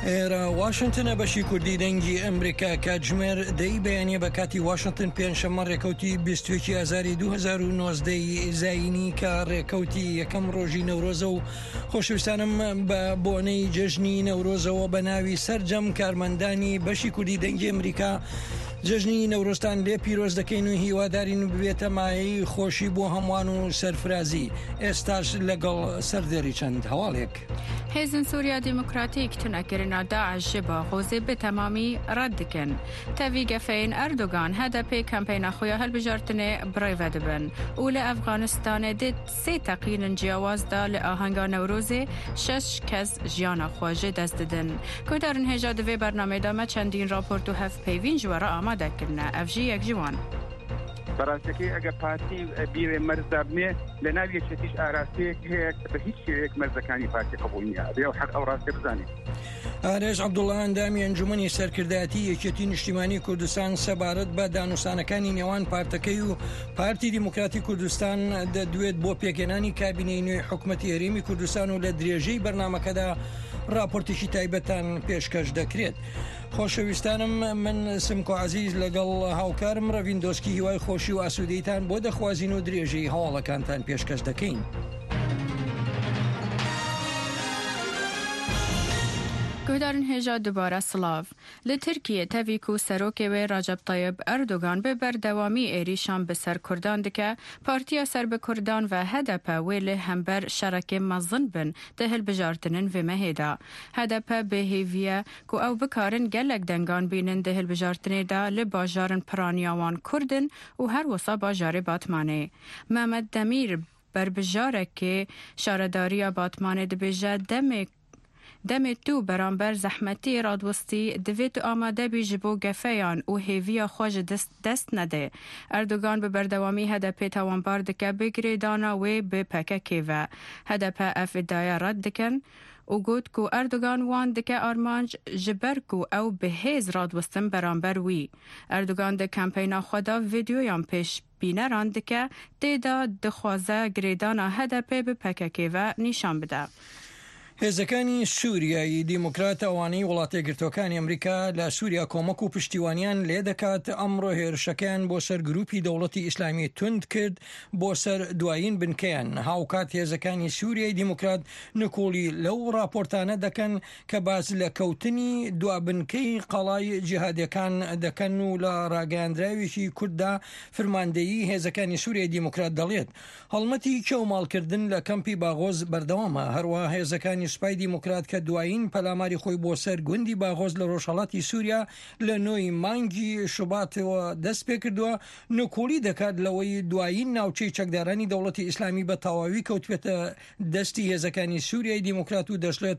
ئێرە واشنگتنە بەشی کوردی دەنگی ئەمریکا کاتژمێر دەی بەیانیە بە کاتی واشنگتن پێنجشەممە ڕێکەوتی 21 ئازاری 2019 زاینی کە ڕێکەوتی یەکەم ڕۆژی نەورۆزە و خۆشەویستانم بە بۆنەی جەژنی نەورۆزەوە بە ناوی سەرجەم کارمەندانی بەشی کوردی دەنگی ئەمریکا جەژنی نەورۆستان لێ پیرۆز دەکەین و هیوادارین ببێتە مایەی خۆشی بۆ هەمووان و سەرفرازی. ئێستاش لەگەڵ سەردێری چەند هەواڵێک. هێزن سووریا دیموکراتیک تونەکردنا داعش ji baxwazê bi temamî red dikin. Tevî gefeyên Erdogan hedefê kampeyna xwe ya hilbijartinê birêve dibin û li Efganistanê dê sê teqînin ciyawaz da li ahenga Newrozê 6 kes jiyana xwe ji dest didin. Guhdarên hêja di vê bernameyê de me çendîn raport û hevpeyvîn ji were amade kirine. Ev jî yek ji wan. بەڕاستەکەی ئەگە پارتی بیرێ مەرزدا بنێ لە ناو یەکێتیش ئاراستەیەک هەیە بە هیچ شێوەیەک مەرزەکانی پارتی قبول نییە ئەبێ و حەق ئەو ڕاستە بزانێت. ئارێژ عەبدوڵڵا ئەندامی ئەنجومەنی سەرکردایەتی یەکێتی نیشتیمانی کوردستان سەبارەت بە دانووسانەکانی نێوان پارتەکەی و پارتی دیموکراتی کوردستان دەدوێت بۆ پێکێنانی کابینەی نوێی حکوومەتی هەرێمی کوردستان و لە درێژەی بەرنامەکەدا راپۆرتێکی تایبەتان پێشکەش دەکرێت. خۆشەویستانم من سمکۆ عەزیز لەگەڵ هاوکارم ڕەڤین دۆسکی هیوای خۆشی و ئاسوودەیتان بۆ دەخوازین و درێژەی هەواڵەکانتان پێشکەش دەکەین. Guhdarên hêja dubara Slav. Li Tirkiye tevî ku serokê wê Recep Tayyip Erdogan bi berdewamî êrîşan bi ser Kurdan dike, Partiya Serb Kurdan ve HDP wê li hember şerekê mezin bin di hilbijartinên vê mehê de. HDP bêhêviye ku ew bikarin gelek dengan bînin di hilbijartinê de li bajarên piraniya wan Kurdin û her wisa bajarê Batmanê. Mehmet Demîr berbijarekê şaredariya Batmanê dibêje demê tu beramber zehmetî radwistî divê tu amade bî ji bo gefeyan û hêviya xwe ji dest nede. Erdogan bi berdewamî HDP tawanbar dike bi girêdana wê bi PKK ve. HDP ev îddia red dikin û got ku Erdogan wan dike armanc ji ber ku ew bi hêz radwistin beramber wî. Erdogan di kampeyna xwe da vîdyoyan pêş bîneran dike tê da dixwaze girêdana HDP bi PKK ve nîşan bide. هێزەکانی سووریایی دیموکرات ئەوانەی وڵاتێگرتوەکانی ئەمریکا لە سووریا کۆمەک و پشتیوانیان لێ دەکات ئەمڕۆ هێرشەکان بۆ سەر گروپی دەوڵەتی ئیسلامی تند کرد بۆ سەر دوایین بنکەیان. هاوکات هێزەکانی سووریای دیموکرات نکۆڵی لەو راپۆرتانە دەکەن کە باز لە کەوتنی دوابنکەی قەڵای جیهادیەکان دەکەن و لە ڕاگەاندراوێکی کورددا فرماندەیی هێزەکانی سووریای دیموکرات دەڵێت هەڵمەتی کێوماڵکردن لە کەمپی باغۆز بەردەوامە. هەروە هێزەکانی سوپای دیموکرات کە دوایین پەلاماری خۆی بۆ سەر گوندی باغۆز لە ڕۆژهەڵاتی سووریا لە نۆی مانگی شوباتەوە دەست پێ کردووە نکۆڵی دەکات لەوەی دوایین ناوچەی چەکدارانی دەوڵەتی ئیسلامی بە تەواوی کەوتبێتە دەستی هێزەکانی سووریای دیموکرات و دەشڵێت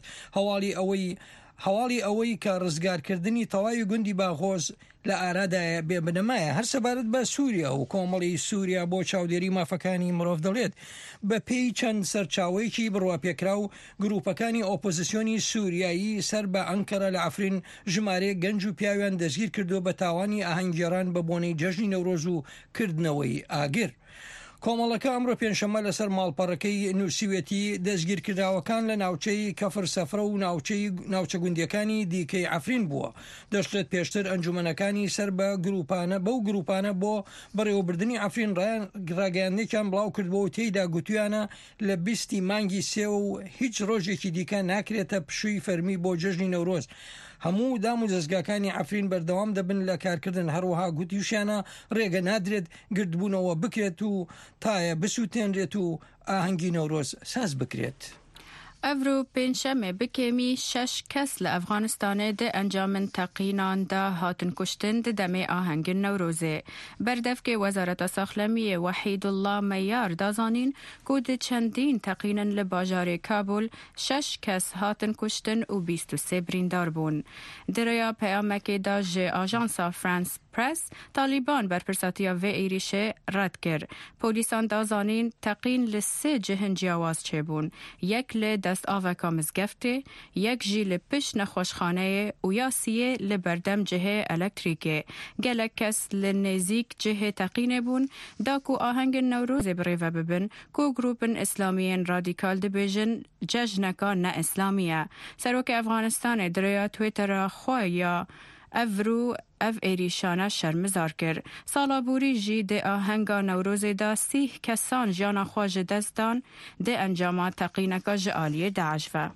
هەواڵی ئەوەی کە ڕزگارکردنی تەواوی گوندی باغۆز لە ئارادایە بێبنەمایە. هەر سەبارەت بە سووریا و کۆمەڵی سووریا بۆ چاودێری مافەکانی مرۆڤ دەڵێت بە پێی چەند سەرچاوەیەکی بڕواپێکرا و گروپەکانی ئۆپۆزیسیۆنی سووریایی سەر بە ئەنکەرە لە ئەفرین ژمارە گەنج و پیاویان دەستگیر کردو بە تاوانی ئاهەنگگێڕان بە بۆنەی جەژنی نەورۆز و کردنەوەی ئاگر. کۆمەڵەکە ئەمڕۆ پێنجشەممە لەسەر ماڵپەڕەکەی نووسیوێتی دەستگیرکراوەکان لە ناوچەی کەفر سەفرە و ناوچە گوندیەکانی دیکەی ئەفرین بووە. دەشتێت پێشتر ئەنجومەنەکانی سەر بە گروپانە بۆ بەڕێوەبردننی ئەفرین ڕاگەیاندێکیان بڵاو کردبوو و تێیدا گوتویانە لە 20 مانگی سێ و هیچ ڕۆژێکی دیکە ناکرێتە پشووی فەرمی بۆ جەژنی نەورۆز. هەموو دام و دەستگاکانی ئەفرین بەردەوام دەبن لە کارکردن. هەروەها گوتیشیانە ڕێگە نادرێت گردبوونەوە بکرێت و تایە بسووتێنرێت و ئاهەنگی نەورۆز ساز بکرێت. Evro pênşemê bikêmî 6 kes li Efganistanê di encamên teqînan de hatin kuştin di demê ahengên Newrozê. Berdevkê Wezareta Saxlemiyê Wehîdullah Meyyar dazanîn ku di çendîn teqînin li bajarê Kabul 6 kes hatin kuştin û 23 birîndar bûn. Di rêya peyamekê de ji ajansa France Press Taliban berpirsatiya vê êrişê red kir. Polîsan dazanîn teqîn li 3 cihên ciyawaz çêbûn. Yek li دست آوکا مزگفته یک جی لپش نخوشخانه و یا سیه لبردم جهه الکتریکه گلک کس لنزیک جهه تقینه بون دا کو آهنگ نوروز بریوه ببن کو گروپن اسلامیین رادیکال دبیجن ججنکا نه اسلامیه سروک افغانستان دریا تویتر خواه یا اف ایریشانه شرمزار کر سالابوری جی ده آهنگا نوروز دا 30 کسان جانا خواج دستان ده انجامات تقینکا جعالی داعش و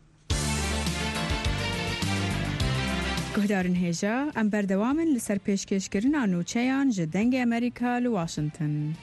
گهدارن هیجا ام بردوامن لسر پیشکش کرن آنوچهان جدنگ امریکا لواشنطن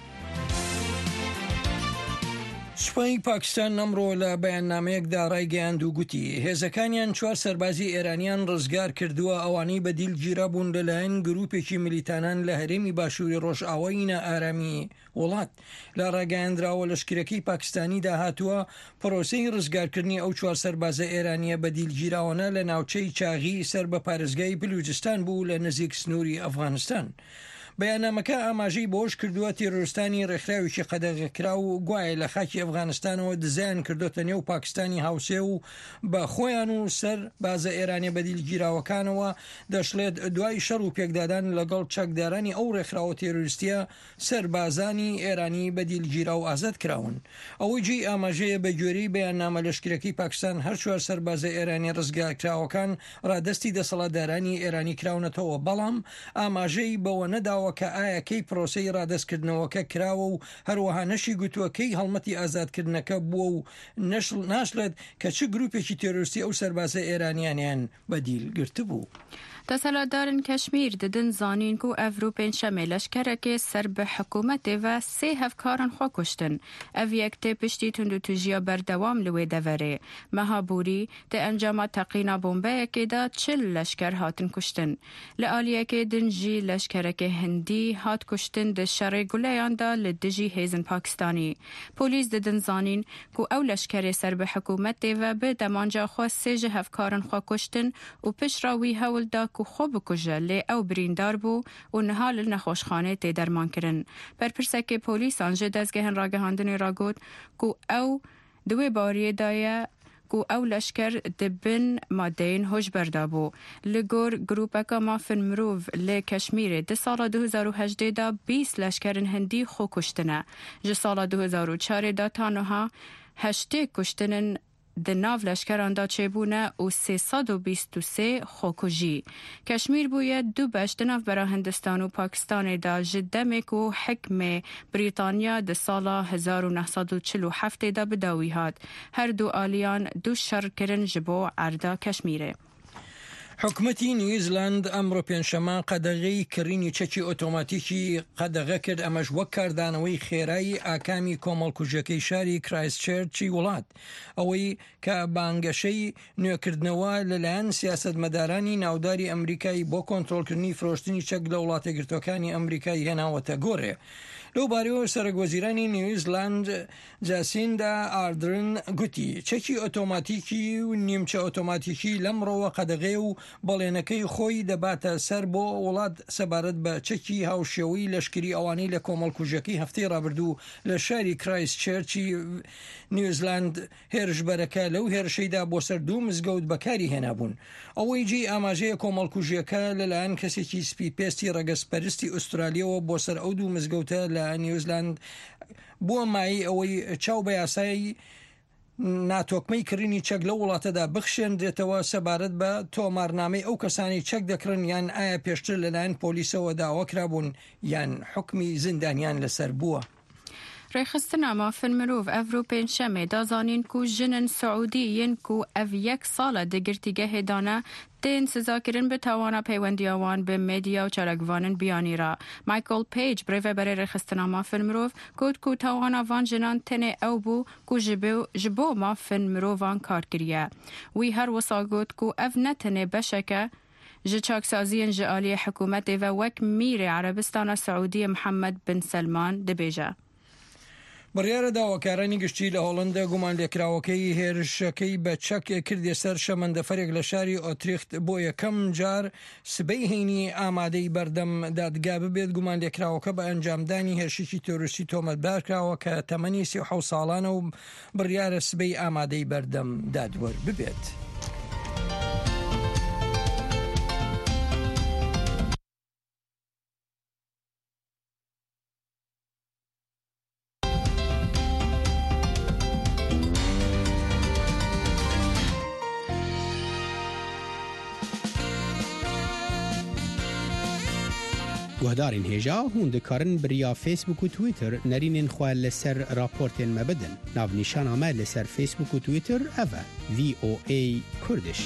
سوپای پاکستان نەمڕۆ لە بەیاننامەیەکدا ڕایگەیاند و گوتی هێزەکانیان 4 سەربازی ئێرانیان ڕزگار کردووە ئەوانەی بەدیل گیرا بوون لەلایەن گروپێکی ملیتانان لە هەرێمی باشووری ڕۆژئاوای نائارامی وڵات لە ڕاگەیاندراوە لەشکرەکەی پاکستانی داهاتووە پرۆسەی ڕزگارکردنی ئەو 4 سەربازە ئێرانیە بەدیل گیراوانە لە ناوچەی چاغی سەر بە پارێزگای بلوچستان بوو لە نزیک سنووری ئەفغانستان. بەیاننامەکە ئاماژەی بۆش کردووە تێرۆریستانی ڕێکخراوێکی قەدەغەکرا و گوایە لە خاکی ئەفغانستانەوە دزیان کردوتە نێو پاکستانی هاوسێ و بە خۆیان و سەر بازە ئێرانی بەدیلگیراوەکانەوە دەشڵێت دوای شەڕ و پێکدادان لەگەڵ چەکدارانی ئەو ڕێکخراوە تێرۆریستیە سەربازانی ئێرانی بەدیلگیرا و ئازاد کراون. ئەوەی جێی ئاماژەیە بە گوێرەی بەیاننامە لەشکرەکەی پاکستان هەر 4 سەربازە ئێرانی ڕزگارکراوەکان ڕادەستی دەسەڵاتدارانی ئێرانی کراونەتەوە بەڵام ئاماژەی بەوە نەداوە کە ئایەکەی پرۆسەی ڕادەستکردنەوەکە کراوە و هەروەها نەشی گوتووەکەی هەڵمەتی ئازادکردنەکە بووە و ناشڵێت کە چ گروپێکی تێرۆریستی ئەو سەربازە ئێرانیانیان بەدیل گرتبوو. دەسەڵاتدارن کەشمیر ددن زانین کو ئەڤرو پێنجشەمێ لەشکەرەکێ سەر بە حکوومەتێ و 3 هەفکارن خۆ کوشتن ئەڤ یەکتێ پشتی توندوتوژیە بەردەوام لەوێ دەڤەرێ مەهابووری دە ئەنجاما تەقینا بۆمبەیەکێدا 40 لەشکەر هاتن کوشتن لە ئالیەکێ دنجی لەشکەرەکێ هەندی هات کوشتن دە شەڕێ گولەیاندا لە دژی هێزن پاکستانی پۆلیس ددن زانین کو ئەو لەشکەرێ سەر بە حکوومەتێ و بە دەمانجا خۆ 3 هەفکارن خۆ کوشتن و پشراوی هەولدا کو خۆ بکوژە لێ ئەو بریندار بوو و نها لە نەخۆشخانێ تێ دەرمانکردن بەرپرسەکێ پۆلیسان ژێ دەستگەهێن ڕاگەهاندنی ڕاگوت کو ئەو دوێ باریەدایە کو ئەو لەشکەر دبن مادەین هۆش بەردا بوو لە گۆر گروپەکە مافن مرۆڤ لێ کەشمیرێ دە ساڵە 2018دا 20 لەشکەرن هەندی خۆ کوشتنە ji ساڵە 2004دا تانەها 8 کوشتنن د ناو لشکراندا چێبوونە و 323 خۆکوژی. کەشمیر بووە 2 بەش دناو بەرە هندستان و پاکستانێدا ji demێک و حکمێ بریتانیا د ساڵە 1947دا بداوی هات. هەردوو ئالیان دوو شەڕکردن ji بۆ ئەردا کەشمیرێ. حکومەتی نیوزیلاند ئەمڕۆ پێنجشەمە قەدەغەی کڕینی چەکی ئۆتۆماتیکی قەدەغە کرد ئەمەش وەک کاردانەوەی خێرایی ئاکامی کۆمەڵکوژەکەی شاری کرایستچێرچی وڵات ئەوەی کە بانگەشەی نوێکردنەوە لەلایەن سیاسەتمەدارانی ناوداری ئەمریکای بۆ کۆنتڕۆلکردنی فرۆشتنی چەک لە وڵاتە یەکگرتووەکانی ئەمریکای هێناوەتە گۆڕێ. لەو بارەوە سەرۆکوەزیرانی نیوزیلاند جاسیندا ئاردرن گوتی چەکی ئۆتۆماتیکی و نیمچە ئۆتۆماتیکی لەمڕۆوە قەدەغێ و بەڵێنەکەی خۆی دەباتە سەر بۆ وڵات سەبارەت بە چەکی هاوشێوەی لەشکری ئەوانەی لە کۆمەڵکوژەکەی هەفتەی ڕابردوو لە شاری کرایستچێرچی نیوزیلاند هێرشبەرەکە لەو هێرشەیدا بۆ سەر 2 مزگەوت بەکاری هێنابوون. ئەوەی جێی ئاماژەیە کۆمەڵکوژیەکە لەلایەن کەسێکی سپی پێستی ڕەگەسپەرستی ئوسترالیەوە بۆ سەر ئەو 2 مزگەوتە لە نیوزیلاند بووە مای ئەوەی چاو بە یاسای ناتۆکمەی کڕینی چەک لە وڵاتەدا بخشێنرێتەوە سەبارەت بە تۆمارنامەی ئەو کەسانی چەک دەکڕن یان ئایا پێشتر لەلایەن پۆلیسەوە داوەکرابوون یان حکمی زیندانیان لەسەر بووە. ڕێخستنا مافن مرۆڤ ئەڤرو پێنجشەمێ دازانین کو ژنن سعودیین کو ئەڤ 1 ساڵە دەگرتیگەهێدانە تێن سزاکردن بە تاوانە پەیوەندیاوان بە مێدیا و چارەکوانن بیانیرا. مایکل پیج برێڤەبەرێ ڕێخستنا مافن مرۆڤ گوت کو تاوانەوان ژنان تەنێ ئەو بوو کو ji بۆ مافن مرۆڤان کارکریە. وی هەروەسا گوت کو ئەڤ نەتەنێ بەشەکە ji çaksaziyên ji aliyê hikûmetê ve wek mîrê Erebistana Saûdiyê Mihemed bin Selman dibêje. بڕیارە داواکارانی گشتی لە هۆڵندە گومان لێکراوەکەی هێرشەکەی بە چەک کردێ سەر شەمەندەفەرێک لە شاری ئۆتریخت بۆ یەکەم جار سبەی هەینی ئامادەی بەردەم دادگا ببێت. گومان لێکراوەکە بە ئەنجامدانی هێرشێکی تۆریستی تۆمەتبارکراوە کە تەمەنی 37 ساڵانە و بڕیارە سبەی ئامادەی بەردەم دادوەر ببێت. گهدارین هێژا هون دikarin biriya Facebook و Twitter nerînên xwe li ser raportên me bidin. Navnîşana me li ser Facebook û Twitter ev e VOA Kurdish.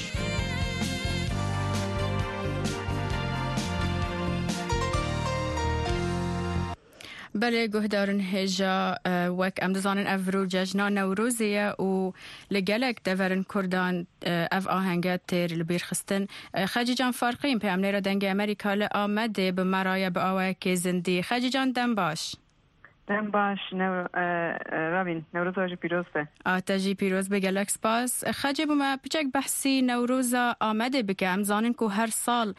بله گهدارن هجا وک ام دزانن افرو جشنا نوروزیه و لگلک دورن کردان اف آهنگت تیر لبیر خستن خجی جان فرقیم پی امنی را دنگ امریکا لآمده به مرایه به آوه که زندی. خجی جان دم باش. دم باش رابین نوروز آجی پیروز به آتاجی پیروز به گلک سپاس. خجی بومه پچک بحثی نوروز آمده بکه امزانن که هر سال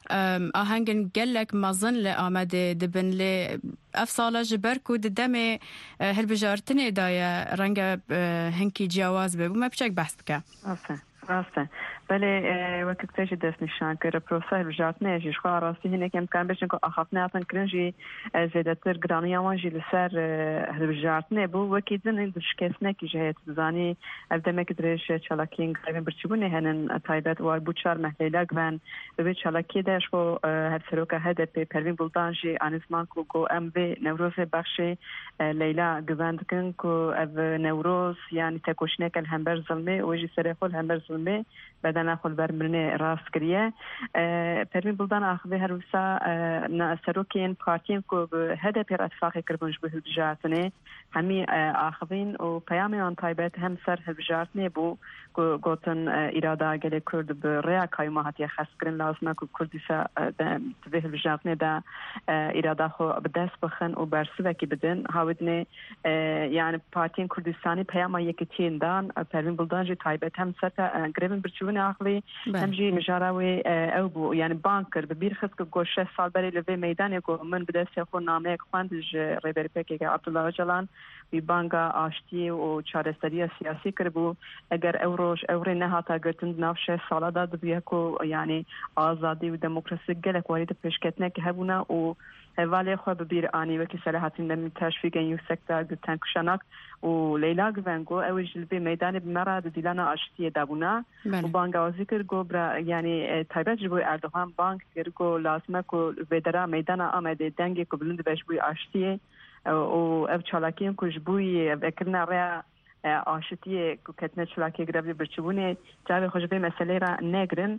آهنگن گلک مزن لآمده دبن لی افصاله جبر کو ددم هل بجارتنی دایه رنگ هنکی جواز به بومه پچک بحث بکه. راسته بله وقتی کتیش دست نشان کرد پروسه بجات نیجیش خواه راستی هنه که امکان بشن که آخاف نیاتن کرنجی زیاده تر گرانی آوانجی لسر بجات نه بو وقتی دن این دشکست نکی جهت بزانی افدمه که درش چالاکین قریبا برچبونه هنن تایبت و بوچار محلیلا گوان به چالاکی داشت و هر سروکه هده پی پروین بلدانجی آنزمان کو گو ام به نوروز بخش لیلا گوان دکن کو اف نوروز یعنی تکوشنه کل همبر ظلمه و جی سرخول همبر ظلمه بدن خود برمرنه راست کریه پروین بلدان آخوی هر وسا سروکین پارتین کو هده پر اتفاقی کربونش به هلبجاتنه همی آخوین و پیامی آن تایبت هم سر هلبجاتنه بو گوتن اراده گلی کرد به ریا کایما هاتی خاص کرن لازمه که کردیسا به هلبجاتنه دا اراده خو بدست بخن و برسوه کی بدن هاودنه یعنی پارتین کردستانی پیاما یکی تین دان پروین بلدان جی تایبت هم سر گریبن برچون آخری همجی مجاراوی او بو یعنی بانکر به بیر خست که گوشه سال بری لوی میدانی که من بدست خود نامه خواندج ریبری پکی که عبدالله جلان وی بانگا آشتی و چارستری سیاسی کربو اگر اوروش اوری نهاتا گرتن نافشه سالا داد بیه که یعنی آزادی و دموکراسی گلک وارد پیشکتنه که هبونا و ولی خو ببیر آنی و که صلاحاتین دمی تشویق یو سکتر گتن کشناک و لیلا گونگو اوج لبی میدان بمراد دیلانا آشتی دابونا و بانگا ذکر گو برا یعنی تایبت جبو اردوغان بانک گرگو لازمه کو ودرا میدان آمده دنگی کو بلند بهش بوی آشتی و او چالاکین کو جبوی وکرنا ریا آشتی کتنه چلاکی گرفتی برچبونه جای خوش به مسئله را نگرن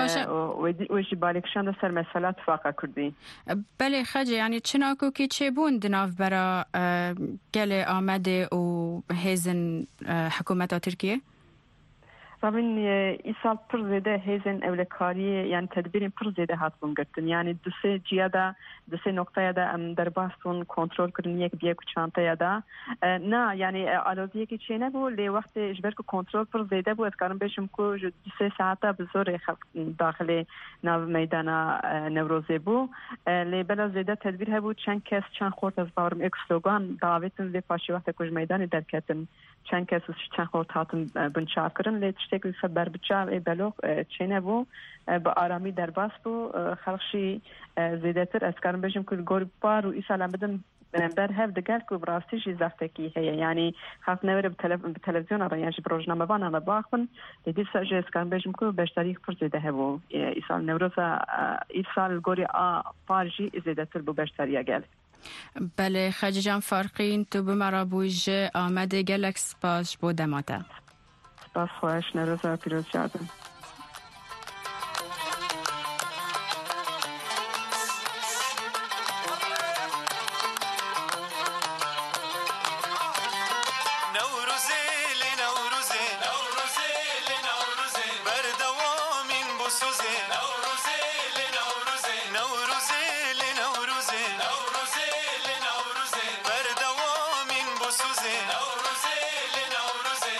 و جی بالکشان سر مسئله اتفاق کردی. بله خجه یعنی چناکو که چه بوند ناف برا گل آمده و هزن حکومت ترکیه؟ رابین ای سال پر زیده هیزن اولکاری یعنی تدبیرین پر زیده هات بون گرتن یعنی دوسه جیادا دوسه نقطه دا ام در باستون کنترل کردن یک بیه کچانته یادا نه یعنی آلوزیه که چه نبو لی وقت اجبر که کنترل پر زیده بود کارم بشم که دوسه ساعته بزور خلق داخل ناو میدان نوروزه بو لی بلا زیده تدبیر هبو چند کس چند خورد از باورم ایک سلوگان دعوتن لی پاشی وقت کج میدانی درکتن چند کس چند خورد هاتن بنچار کردن لی تشتكي سبر بتشار بلوغ تشينا بو بآرامی در باس بو خلقشي زيادتر اسكارن بجم كل غورب بار و إسالة بدم بر هف دقال كو براستيشي زافتكي هي يعني خاف نوري بتلفزيون ريانش بروجنامه بانا لباخن لدي ساجي اسكارن بجم كو بشتاريخ پر زيده هبو إسال نوروزا إسال غوري بارجي زيادتر بو بشتاريه قال بله خجی جان فرقین تو بمرا بویج آمده گلک سپاس بودماتا سپاس خوش نروزا پیروز جادم بردوام این بسوز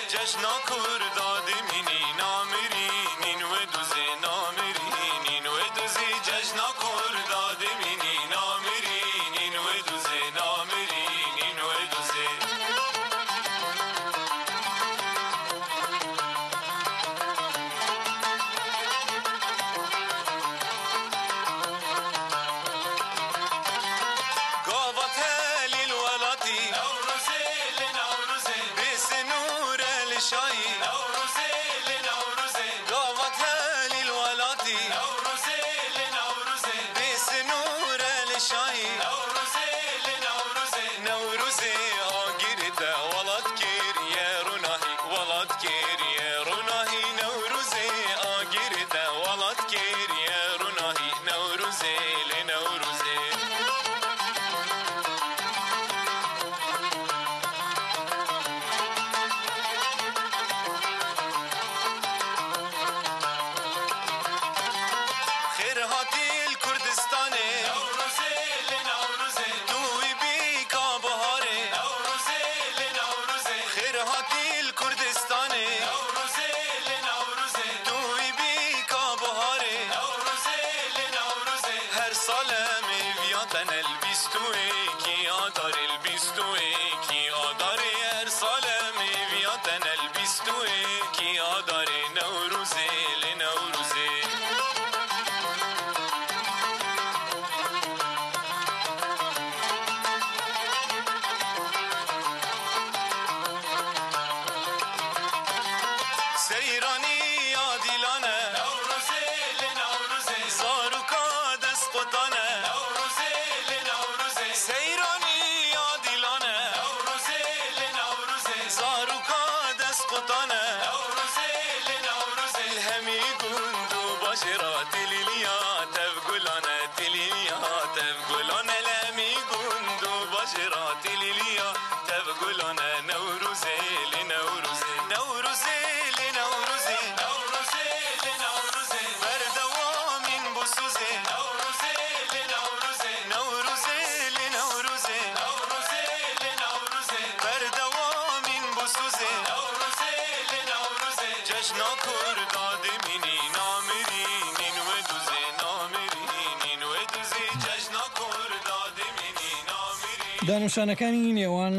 دانوسانەکانی نێوان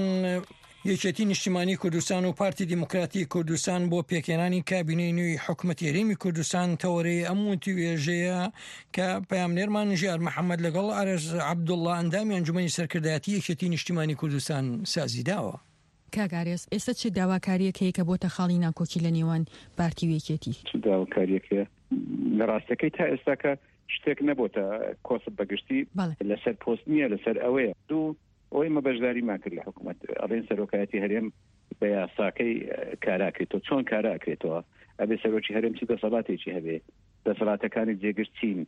یەکێتی نیشتیمانی کوردستان و پارتی دیموکراتی کوردستان بۆ پێکێنانی کابینەی نوێی حکوومەت یاریمی کوردستان تەوەرەی ئەم توێژەیە کە پەیامنێرمان ژیار محەممەد لەگەڵ ئارەز عەبدوڵڵا ئەندامی ئەنجومەنی سەرکردایەتی یەکێتی نیشتیمانی کوردستان سازی داوە. کاگارێز ئێستا چه داواکاریەکەی کە بۆتە خاڵی ناکۆکی لە نێوان پارتی و یەکێتی؟ داواکاریەکە لە ڕاستەکەی تا ئێستاکە شتێک نەبووتە کۆسب بەگشتی لەسەر پۆست نییە لەسەر ئەوەیە دوو ئەوەی مەبەشداری ماکرد لە حکوومەت ئەڵێن سەرۆکایەتی هەرێم بە یاساکەی کاراکرێتەوە چۆن کاراکرێتەوە ئەبێ سەرۆکی هەرێم چی دەسەڵاتێکی هەبێ دەسەڵاتەکانی جێگرتین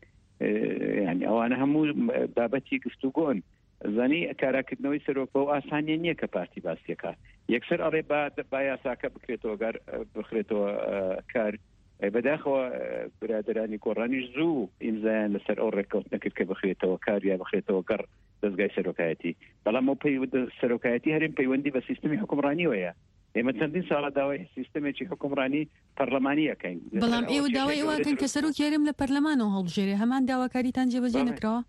یعنی ئەوانە هەموو بابەتی گفتوگۆن زانی کاراکردنەوەی سەرۆک بەو ئاسانیە نییە کە پارتی باسیەکە یەکسەر ئەڵێ با یاساکە بکرێتەوە گەر بخرێتەوە کار بەداخەوە برادرانی گۆڕانیش زوو ئیمزایان لەسەر ئەو ڕێککەوت نەکرد کە بخرێتەوە کار یا بخرێتەوە گەڕ دەستگای سەرۆکایەتی بەڵام ئەو سەرۆکایەتی هەرێم پەیوەندی بە سیستمی حکومڕانیەوەیە ئێمە چەندین ساڵە داوای سیستمێکی حکومڕانی پەرلەمانی یەکەین بەڵام ئێوە داوای ئەوەکەن کە سەرۆکی هەرێم لە پەرلەمانەوە هەڵبژێرێ هەمان داواکاریتان جێبەجێ نەکراوە؟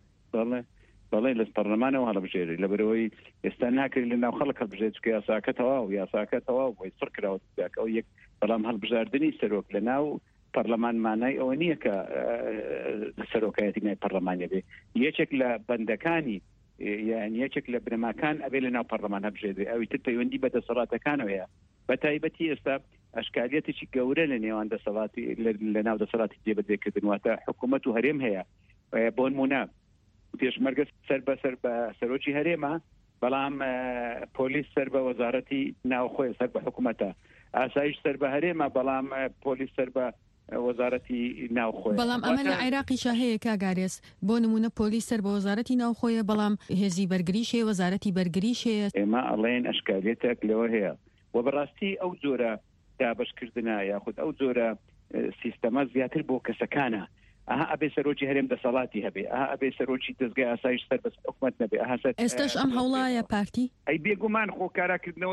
بەڵێ لە پەرلەمانەوە هەڵبژێری لەبەرەوەی ئێستا ناکرێت لە ناو خەڵک هەڵبژێت چکە یاساکە تەواو بۆی سڕ کراوە ئەو یەک بەڵام هەڵبژاردننی سەرۆک لە ناو پەرلەمان مانای ئەوە نییە کە سەرۆکایەتی نای پەرلەمانە بێ یەکێک لە بەندەکانی یان یەکێک لە بنەماکان ئەبێ لە ناو پەرلەمان هەبژێدێ ئەوی تر پەیوەندی بە دەسەڵاتەکانەوەیە بە تایبەتی ئێستا ئەشکالیەتێکی گەورە لە نێوان دەسەڵاتی لە ناو دەسەڵاتی جێبەجێکردن واتە حکوومەت و هەرێم هەیە بۆ نمونە پێشمەرگە سەر بەسەر بە سەرۆکی هەرێمە بەڵام پۆلیس سەر بە وەزارەتی ناوخۆی سەر بە حکوومەتە ئاسایش سەر بە هەرێمە بەڵام پۆلیس سەر بە وەزارەتی ناوخۆی بەڵام ئەمە لە عێراقیشا هەیە کاگارێز بۆ نمونە پۆلیس سەر بە وەزارەتی ناوخۆیە بەڵام هێزی بەرگریش هەیە وەزارەتی بەرگریش هەیە ئێمە ئەڵێن ئەشکالێتێک لەوە هەیە و بەڕاستی ئەو جۆرە دابشکردنە یاخود ئەو جۆرە سیستەمە زیاتر بۆ کەسەکانە ئەها ئەبێ سەرۆکی هەرێم دەسەڵاتی هەبێ ئەها ئەبێ سەرۆکی دەستگای ئاسایش سەر بە حکوومەت نەبێ ئێستاش ئەم هەوڵایە پارتی ئەی بێگومان خۆ کاراکردنەوەی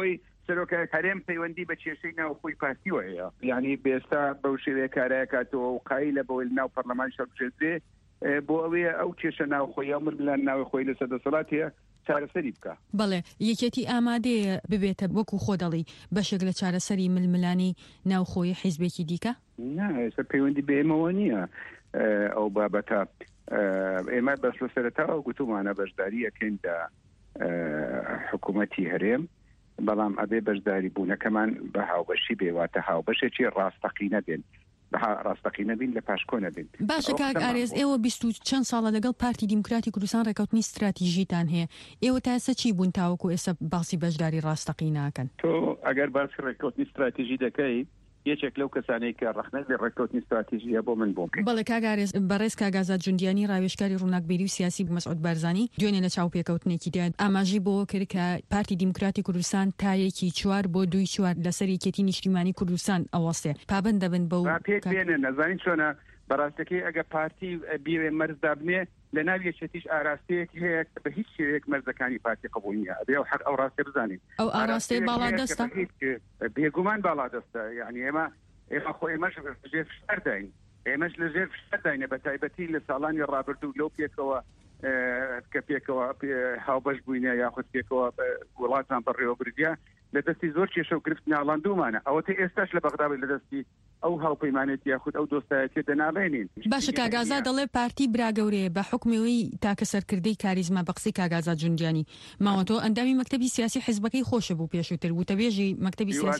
سەرۆکایەتی هەرێم پەیوەندی بە کێشەی ناوخۆی پارتیوە هەیە، یعنی بێستا بەو شێوەیە کارایەکاتەوە و قایلە بەوەی ناو پەرلەمان شەڕبژێترێ بۆ ئەوەیە ئەو کێشە ناوخۆی ئەو ملان ناوی خۆی لە سەردەسەڵات هەیە چارەسەری بکە. بەڵێ یەکێتی ئامادەیە ببێتە وەکو خۆ دەڵی بەشێک لە چارەسەری ململانی ناوخۆی حیزبێکی دیکە؟ نا ئێستا پەیوەندی بێمەوە نییە ئەو بابەتە. ئێمە بەس لە سەرەتاوە گوتومانە بەشداری یەکەین لە حکوومەتی هەرێم، بەڵام ئەبێ بەشداری بوونەکەمان بە هاوبەشی بێواتە هاوبەشێکی ڕاستەقینە بێن، ڕاستەقینە بین لە پاشکۆنە بین. باشە کاک ئارێز، ئێوە 20 چەند ساڵە لەگەڵ پارتی دیموکراتی کوردستان ڕێکەوتنی استراتیژیتان هەیە، ئێوە تا ئێستا چی بوون تاوەکو ئێستا باسی بەشداری ڕاستەقی ناکەن؟ تۆ ئەگەر باسی ڕێکەوتنی استراتیژی دەکەی یەکێک لەو کەسانەی کە ڕەخنە لە ڕێکەوتنی استراتیژیە بۆ من بۆم. بەڵێ کاک ئارێز، بەڕێز کاگازات جوندیانی ڕاوێژکاری ڕووناکبێری و سیاسی مەسعود بارزانی دوێنێ لە چاوپێکەوتنێکی دا ئاماژی بۆ کرد کە پارتی دیموکراتی کوردستان تایەکی 4 بۆ 2 لەسەر یەکێتی نیشتیمانی کوردستان ئەوەستێ پابند دەبن بەو پێک بێنن. نەزانین چۆنە بەڕاستەکەی ئەگە پارتی بیوێ مەرزدا بنێ لە ناو یەکێتیش ئاراستەیەک هەیە بە هیچ شێوەیەک مەرزەکانی پارتی قبول نییە، ئەبێ حق ئەو ڕاستە بزانین. ئەو ئاراستەی باڵا دەستە بێگومان باڵا دەستە، یعنی ئێمە خۆ ئێمەش ژێر فشار داین، ئێمەش لە ژێر فشار داینە بە تایبەتی لە ساڵانی ڕابردوو لەو پێکەوە کە پێکەوە هاوبەش بووینە یاخود پێکەوە وڵاتان بەڕێوەبردیە لە دەستی زۆر کێشە و گرفت ناڵاندومانە، ئەوەتە ئێستاش لە بەغداوی لە دەستی ئەو هاوپەیمانێتی یاخود ئەو دۆستایەتی دەناڵێنین. باشە کاگازا دەڵێ پارتی براگەورەیە بە حکمەوەی تاکە سەرکردەی کاریزما بە قسەی کاگازا جوندیانی ماوەتەوە ئەندامی مەکتەبی سیاسی حیزبەکەی خۆشە بوو پێشووتر وتەبێژی مەکتەبی سیاسی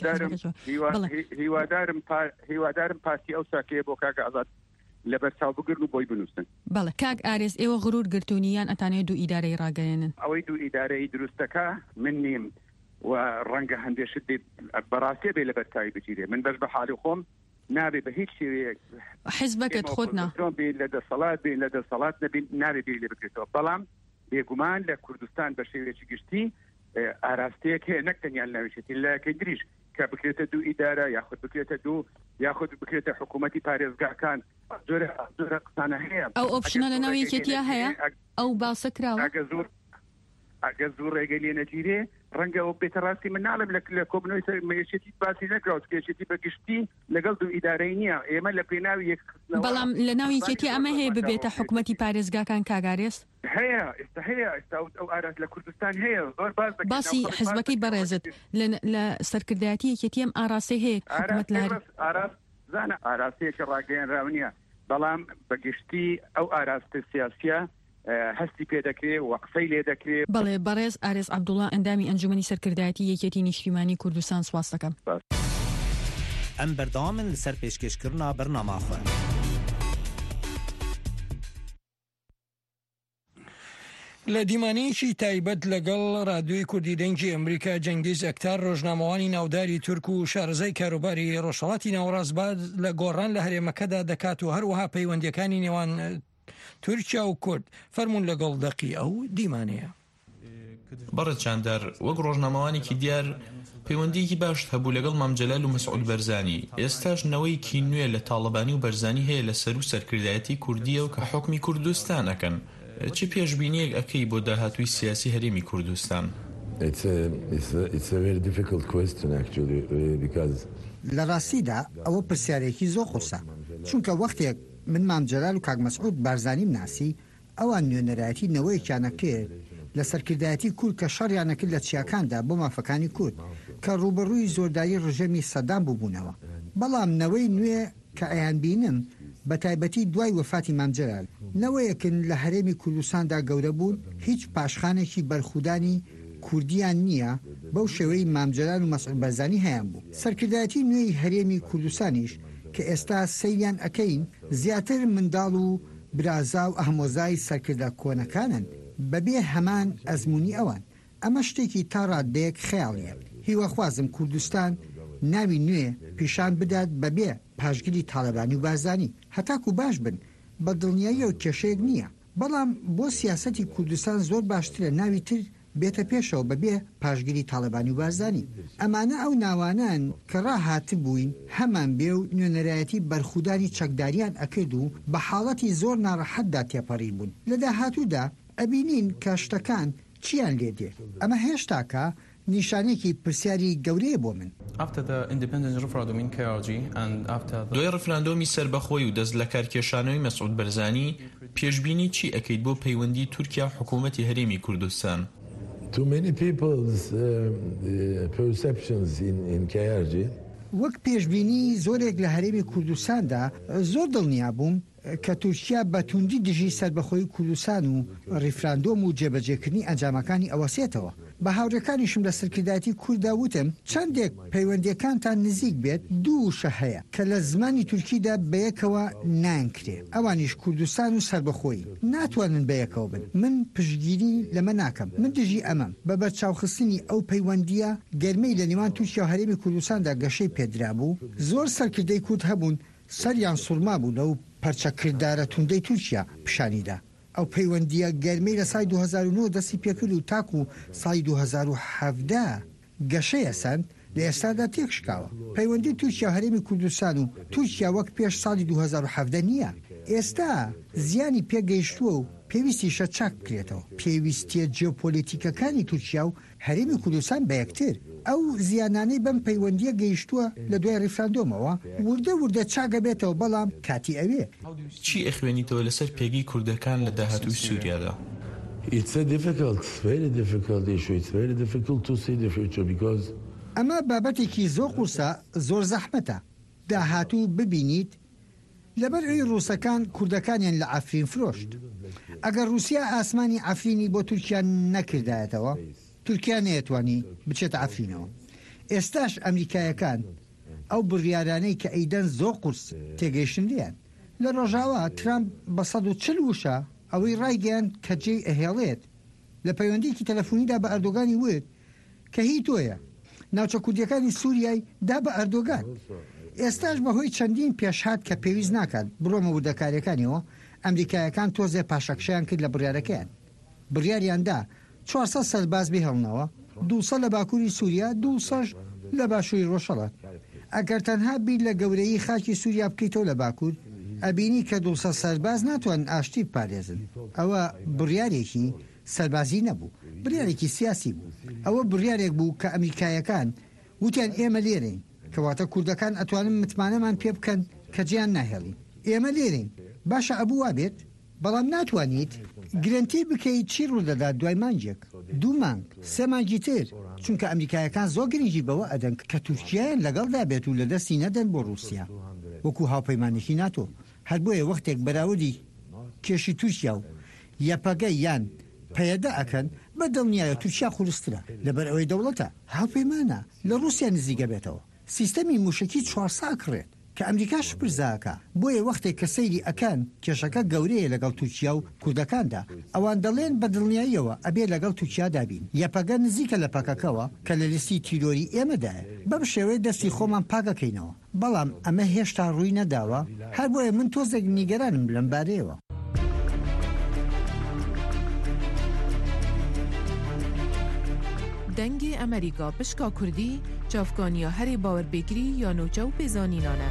هیوادارم پارتی ئەو ساکەیە بۆ کاگازات لەبەر چاو بگرن و بۆی بنووسن. بەڵێ کاک ئارێز، ئێوە غرور گرتوونیان ئەتانەیە دوو ئیدارەی ڕاگەیەنن. ئەوەی دوو ئیدارەی دروستەکە من نیم و ڕەنگە هەندێشت بەڕاستی بێ لەبەر تایی بگیرێ، من بەش بە حالی خۆم نابێ بە هیچ شێوەیەک حیزبەکەت خۆتنا بێ لە دەسەڵات بێ لە دەسەڵات نەبین نابێ بێ لێ بکرێتەوە، بەڵام بێگومان لە کوردستان بە شێوەیەکی گشتی ئاراستەیەک هەیە نەکتەنیان ناوێشێتی لایەکەی دریش کە بکرێتە دوو ئیدارە یاخود بکرێتە دوو یاخود بکرێتە حکوومەتی پارێزگاکان زۆرە قسانە هەیە. ئەو ئۆپشنە لە ناو یەکێتیە هەیە ئەو باسە کراوە ئەگە زۆر ڕێگە لێ نەگیرێ ڕەنگە ئەو بێتە ڕاستی من ناڵم لە کۆبنەوەی مەیەشێتی باسی نەکراوت کێشێتی بەگشتی لەگەڵ دوو ئیدارەی نییە، ئێمە لە پێناوی یەک بەڵام لە ناو یەکێتی ئەمە هەیە ببێتە حکوومەتی پارێزگاکان کاگارێز هەیە ئێستا ئەو ئاراست لە کوردستان هەیە زۆر باسی حیزبەکەی بەڕێزت لە سەرکردایەتی یەکێتی ئەم ئاراستی هەیە حکوومەت لاری زانە ئاراستەیەکە ڕاگەیەنراو نییە، بەڵام بەگشتی ئەو ئاراستە سیاسیە هەستی پێ دەکرێت و قسەی لێ دەکرێت. بەڵێ بەڕێز ئارێز عەبدوڵڵا ئەندامی ئەنجومەنی سەرکردایەتی یەکێتی نیشتیمانی کوردستان سواس دەکەم. ئەم بەردەوامن لەسەر پێشکەشکردنا بەرنامەخۆ. لە دیمانەیەکی تایبەت لەگەڵ رادیۆی کوردی دەنگی ئەمریکا جەنگیز ئەکتار ڕۆژنامەوانی ناوداری تورک و شارەزای کاروباری ڕۆژهەڵاتی ناوەڕاستباد لە گۆڕان لە هەرێمەکەدا دەکات و هەروەها پەیوەندیەکانی نێوان تورکیا و کورد فەرمونون لەگەڵ دەقی ئەو دیمانەیە. بەڕێز چاندار، وەک ڕۆژنامەوانێکی دیار پەیوەندیەکی باش هەبوو لەگەڵ مامجەلال و مەسعود بەرزانی. ئێستاش نەوەیەکی نوێ لە تاڵبانی و بەرزانی هەیە لە سەر و سەرکردایەتی کوردیە و کە حکمی کوردستان ئەکەن. چی پێشبینیەک ئەکەی بۆ داهاتووی سیاسی هەرێمی کوردستان؟ لە ڕاستیدا ئەوە پرسیارێکی زۆر قورسە، چونکە وەختێک من مامجەلال و کاک مەسعود بارزانیم ناسی ئەوان نوێنەرایەتی نەوەیەکیانە کرد لە سەرکردایەتی کورد کە شەڕیانەکرد لە چیاکاندا بۆ مافەکانی کورد کە ڕوبەڕووی زۆردایی ڕژەمی سەدام بووبوونەوە. بەڵام نەوەی نوێ کە ئەیان بینم بە تایبەتی دوای وەفاتی مامجەلال نەوەیەکن لە هەرێمی کوردستاندا گەورە بوون هیچ پاشخانێکی بەرخودانی کوردیان نییە بەو شێوەی مامجەلال و مەسعود بەرزانی هەیان بوو. سەرکردایەتی نوێی هەرێمی کوردستانیش کە ئێستا سەیریان ئەکەین زیاتر منداڵ و برازا و ئەهمۆزای سەرکردە کۆنەکانن بەبێ هەمان ئەزمموی ئەوان. ئەمە شتێکی تا ڕادەیەک خەیاڵیە. هیوەخوازم کوردستان ناوی نوێ پیشان بدات بەبێ پاشگیری تاڵەبانی و بارزانی هەتاکو باش بن بە دڵنیایی و کێشەیەک نییە، بەڵام بۆ سیاسەتی کوردستان زۆر باشترە ناوی تر بێتە پێشەوە بەبێ پاشگیری تاڵەبانی و بارزانی. ئەمانە ئەو ناوانان کە ڕاهات بووین هەمان بێ و نوێنەرایەتی بەرخودانی چەکداریان ئەکرد و بە حاڵەتی زۆر ناڕەحەتدا تێپەڕی بوون. لە داهاتوودا ئەبینین کە شتەکان چیان لێدێ. ئەمە هێشتاکە نیشانێکی پرسیاری گەورەیە بۆ من. دوای ڕفراندۆمی سەربەخۆی و دەست لە کارکێشانەوەی مەسعود بەرزانی پێشبینی چی ئەکەیت بۆ پەیوەندی تورکیا و حکوومەتی هەرێمی کوردستان؟ وەک پێشبینی زۆرێک لە هەرێمی کوردستاندا زۆر دڵنیا بووم کە تورکیا بە توندی دژی سەربەخۆی کوردستان و ڕیفراندۆم و جێبەجێکردنی ئەنجامەکانی ئەوەسێتەوە. بە هاوڕێکانیشم لە سەرکردایەتی کووردا وتم چەندێک پەیوەندیەکانتان نزیک بێت دووشە هەیە کە لە زمانی تورکیدا بەیەکەوە نانکرێ، ئەوانیش کوردستان و سەربەخۆی ناتوانن بەیەکەوە بن. من پشتگیری لەمە ناکەم، من دژی ئەمەم بە بەرچاوخستنی ئەو پەیوەندیە گەرمەی لە نێوان تورکیا و هەرێمی کوردستاندا گەشەی پێدرا بوو. زۆر سەرکردەی کورد هەبوون سەریان سوورما بوون و پەرچەکردارە توندەی تورکیا پیشانیدا. ئەو پەیوەندیە گەرمەی لە سای 2009 دەستی پێکرد و تاکو سای 2017 گەشەیە سند لە ئێستادا تێکشکاوە. پەیوەندی تورکیا هەرێمی کوردستان و تورکیا وەک پێش ساڵی 2017 نییە. ئێستا زیانی پێگەیشتووە و پێویستیشە چاک بکرێتەوە. پێویستیە جیۆپۆلیتیکەکانی تورکیا و هەرێمی کوردستان بە یەکتر. ئەو زیانانەی بەم پەیوەندیە گەیشتووە لە دوای ڕیفراندۆمەوە وردە چاگە بێتەوە، بەڵام کاتی ئەوێ. چی ئەخوێنیتەوە لەسەر پێگەی کوردەکان لە داهاتووی سووریادا؟ ئەمە بابەتێکی زۆر قورسە، زۆر زەحمەتە داهاتوو ببینیت لەبەر ئەوی ڕووسەکان کوردەکانیان لە ئافرین فرۆشت. ئەگەر رووسیا ئاسمانی ئافرینی بۆ تورکیا نەکردایەتەوە، تورکیا نەیەتوانی بچێتە ئافرینەوە. ئێستاش ئەمریکایەکان ئەو بڕیارانەی کە ئەیدەن زۆر قورس تێگەیشتیان. لە ڕۆژاوە ترامپ بە 140 وشە ئەوەی ڕایگەیان کە جێی ئەهێڵێت لە پەیوەندیکی تەلەفۆنیدا بە ئەردۆگانی وت کە هی تۆیە ناوچە کوردیەکانی سووریای دا بە ئەردۆگان. ئێستاش بەهۆی چەندین پێشهات کە پێویست ناکات بڕۆمە وردەکاریەکانیەوە، ئەمریکایەکان تۆزێ پاشەکشیان کرد لە بڕیارەکەیان. بڕیاریاندا 400 سەرباز بهێڵنەوە، 200 لە باکووری سووریا، 200 لە باشووری ڕۆژهەڵات. ئەگەر تەنها بیر لە گەورەی خاکی سووریا بکەیتەوە لە باکوور، ئەبینی کە 200 سەرباز ناتوان ئاشتی بپارێزن. ئەوە بڕیارێکی سەربازی نەبوو، بڕیارێکی سیاسی بوو. ئەوە بڕیارێک بوو کە ئەمریکایەکان وتیان ئێمە لێرەین، کەواتە کوردەکان ئەتوانن متمانەمان پێ بکەن کە جیان ناهێڵین. ئێمە لێرەین، باشە ئەبوو وابێت، بەڵام ناتوانیت گرنتی بکەیت چی ڕوودەدات دوای مانجێک، 2 مانگ، 3 مانگی تر، چونکە ئەمریکایەکان زۆر گرنگی بەوە ئەدەن کە تورکیایان لەگەڵدا بێت و لە دەستی نەدەن بۆ رووسیا وەکو هاوپەیمانێکی ناتۆ. هەر بۆیە وەختێک بەراوردی کێشی تورکیا و یەپەگەی یان پەیەدا ئەکەن بە دڵنیایە تورکیا قورسترە لەبەر ئەوەی دەوڵەتە هاوپەیمانە لە رووسیا نزیکە بێتەوە. سیستەمی موشکی 400 کڕێت کە ئەمریکاش پرزاکە. بۆیە وەختێک کە سەیری ئەکەن کێشەکە گەورەیە لەگەڵ تورکیا و کوردەکاندا، ئەوان دەڵێن بە دڵنیاییەوە ئەبێ لەگەڵ تورکیا دابین. یەپەگە نزیکە لە پەکەکەوە کە لە لیستی تیرۆری ئێمەدایە. بەم شێوەیە دەستی خۆمان پاکەکەینەوە، بەڵام ئەمە هێشتا ڕووی نەداوە. هەر بۆیە من تۆزێک نیگەرانم لەم بارەیەوە. دەنگی ئەمریکا پشکا کوردی چافکانیا هەری باوەربێگری یا نوچە و پێزانینانە.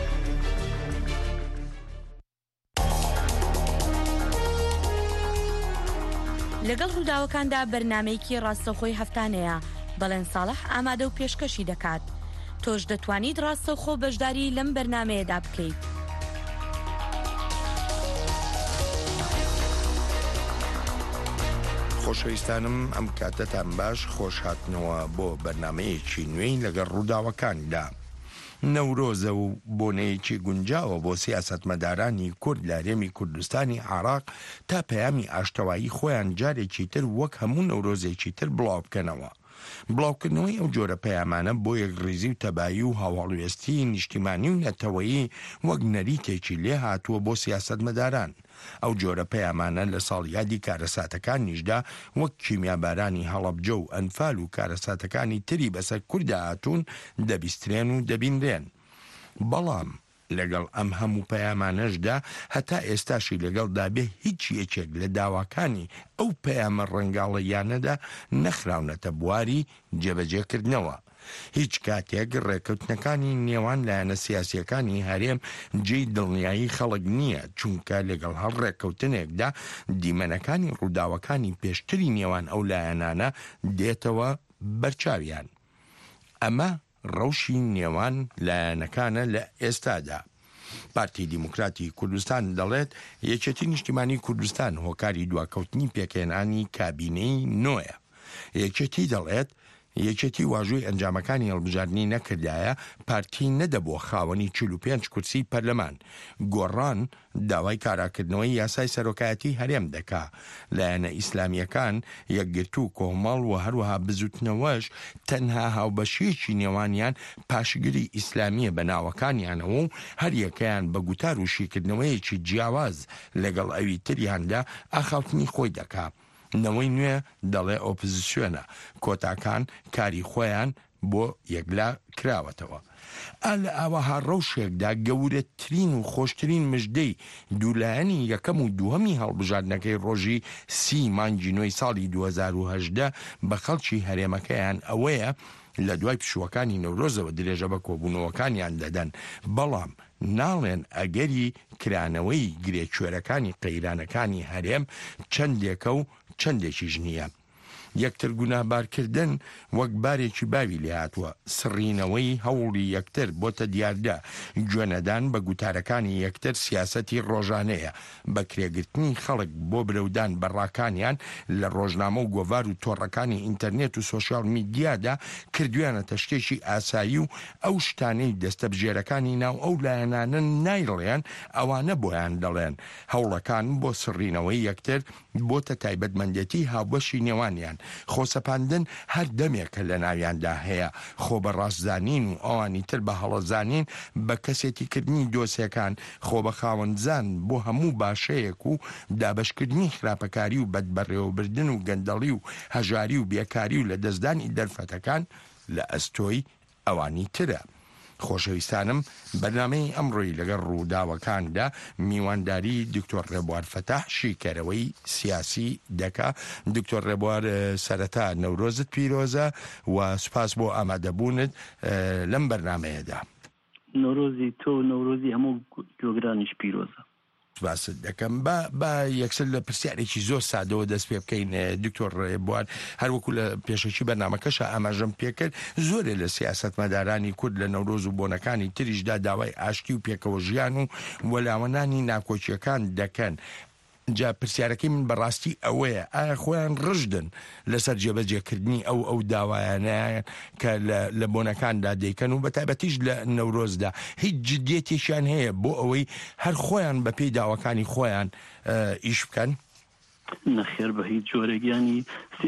لەگەڵ ڕووداوەکاندا بەرنامەیەکی ڕاستەوخۆی هەفتانەیە، بەڵێن ساڵح ئامادە و پێشکەشی دەکات. تۆش دەتوانیت ڕاستەوخۆ بەشداری لەم بەرنامەیەدا بکەیت. خۆشەویستانم ئەم کاتەتان باش، خۆش هاتنەوە بۆ بەرنامەیەکی نوێی لەگەڵ ڕووداوەکاندا. نەورۆزە و بۆنەیەکی گونجاوە بۆ سیاسەتمەدارانی کورد لە هەرێمی کوردستانی عێراق تا پەیامی ئاشتەوایی خۆیان جارێکی تر وەک هەموو نەورۆزێکی تر بڵاو بکەنەوە. بڵاوکردنەوەی ئەو جۆرە پەیامانە بۆ یەکڕێزی و تەبایی و هاوڵوێستی نیشتیمانی و نەتەوەیی وەک نەریتێکی لێ هاتووە بۆ سیاسەتمەداران. ئەو جۆرە پەیامانە لە ساڵیادی کارەساتەکانیشدا وەک کیمیابارانی هەڵەبجە و ئەنفال و کارەساتەکانی تری بەسەر کووردا هاتوون دەبیسترێن و دەبینرێن. بەڵام لەگەڵ ئەم هەموو پەیامانەشدا هەتا ئێستاشی لەگەڵدا بێ هیچ یەکێک لە داواکانی ئەو پەیامە ڕەنگاڵەیانەدا نەخراونەتە بواری جێبەجێکردنەوە. هیچ کاتێک ڕێکەوتنەکانی نێوان لایەنە سیاسیەکانی هەرێم جێی دڵنیایی خەڵک نییە، چونکە لەگەڵ هەر ڕێکەوتنێکدا دیمەنەکانی ڕووداوەکانی پێشتری نێوان ئەو لایەنانە دێتەوە بەرچاویان. ئەمە ڕەوشی نێوان لایەنەکانە لە ئێستادا. پارتی دیموکراتی کوردستان دەڵێت یەکێتی نیشتیمانی کوردستان هۆکاری دواکەوتنی پێکێنانی کابینەی نۆیە. یەکێتی دەڵێت یەکێتی واژووی ئەنجامەکانی هەڵبژاردننی نەکردایە پارتی نەدەبووە خاوەنی 45 کورسی پەرلەمان. گۆڕان داوای کاراکردنەوەی یاسای سەرۆکایەتی هەرێم دەکا. لایەنە ئیسلامیەکان یەکگرتوو کۆمەڵ و هەروەها بزوتنەوەش تەنها هاوبەشیەکی نێوانیان پاشگیری ئیسلامیە بە ناوەکانیانەوە و هەر یەکەیان بە گوتار و شیکردنەوەیەکی جیاواز لەگەڵ ئەوی تریاندا ئاخاوتنی خۆی دەکا. نەوەی نوێ دەڵێ ئۆپۆزیسیۆنە کۆتاکان کاری خۆیان بۆ یەکلا کراوەتەوە. لە ئاوەها ڕەوشێکدا گەورەترین و خۆشترین مژدەی دوولایەنی یەکەم و دووهەمی هەڵبژاردنەکەی ڕۆژی 30 مانگی نوێی ساڵی 2010 بە خەڵکی هەرێمەکەیان ئەوەیە لە دوای پشوەکانی نەورۆزەوە درێژە بە کۆبوونەوەکانیان دەدەن، بەڵام ناڵێن ئەگەری کرانەوەی گرێکوێرەکانی قەیرانەکانی هەرێم چەندێکە و چەندێکیش نییە. یەکتر گوناهبارکردن وەک بارێکی باوی لێهاتووە، سڕینەوەی هەوڵی یەکتر بۆتە دیاردا، گوێنەدان بە گوتارەکانی یەکتر سیاسەتی ڕۆژانەیە، بە کرێگرتنی خەڵک بۆ برەودان بەڕاکانیان لە ڕۆژنامە و گۆڤار و تۆڕەکانی ئینتەرنێت و سۆشیال میدیادا کردویانەتە شتێکی ئاسایی و ئەو شتانەی دەستە بژێرەکانی ناو ئەو لایەنانە نایڵێن ئەوانە بۆیان دەڵێن. هەوڵەکان بۆ سڕینەوەی یەکتر بۆتە تایبەتمەندێتی هاوبەشی نێوانیان. خۆسەپاندن هەر دەمێکە لە ناویاندا هەیە، خۆ بە ڕاستزانین و ئەوانی تر بە هەڵەزانین بە کەسێتیکردنی دۆسیەکان، خۆ بە خاوەنزان بۆ هەموو باشەیەک و دابشکردنی خراپەکاری و بەدبەڕێوەبردن و گەندەڵی و هەژاری و بێکاری و لە دەستدانی دەرفەتەکان لە ئەستۆی ئەوانی ترە. خۆشەویستانم، بەرنامەی ئەمڕۆی لەگەڵ ڕووداوەکاندا میوانداری دکتۆر ڕێبوار فەتاح شیکەرەوەی سیاسی دەکا. دکتۆر ڕێبوار، سەرەتا نەورۆزت پیرۆزە و سوپاس بۆ ئامادەبوونت لەم بەرنامەیەدا. نەورۆزی تۆ و نەورۆزی هەموو گوێگرانیش پیرۆزە. باست دەکەم بە یەکسەر لە پرسیارێکی زۆر سادەوە دەست پێ بکەین. دکتۆر ڕێبوار، هەروەکو لە پێشەکی بەرنامەکەشە ئاماژەم پێکرد زۆرە لە سیاسەتمەدارانی کورد لە نەورۆز و بۆنەکانی تریشدا داوای ئاشتی و پێکەوە ژیان و وەلاوەنانی ناکۆچیەکان دەکەن. جا پرسیارەکەی من بەڕاستی ئەوەیە، ئایا خۆیان ڕژدن لەسەر جێبەجێکردنی ئەو داوایانە کە لە بۆنەکاندا دەیکەن و بەتایبەتیش لە نەورۆزدا هیچ جدیەتێکیان هەیە بۆ ئەوەی هەر خۆیان بە پێی داواکانی خۆیان ئیش بکەن؟ نەخێر بە هیچ جۆرەگیانی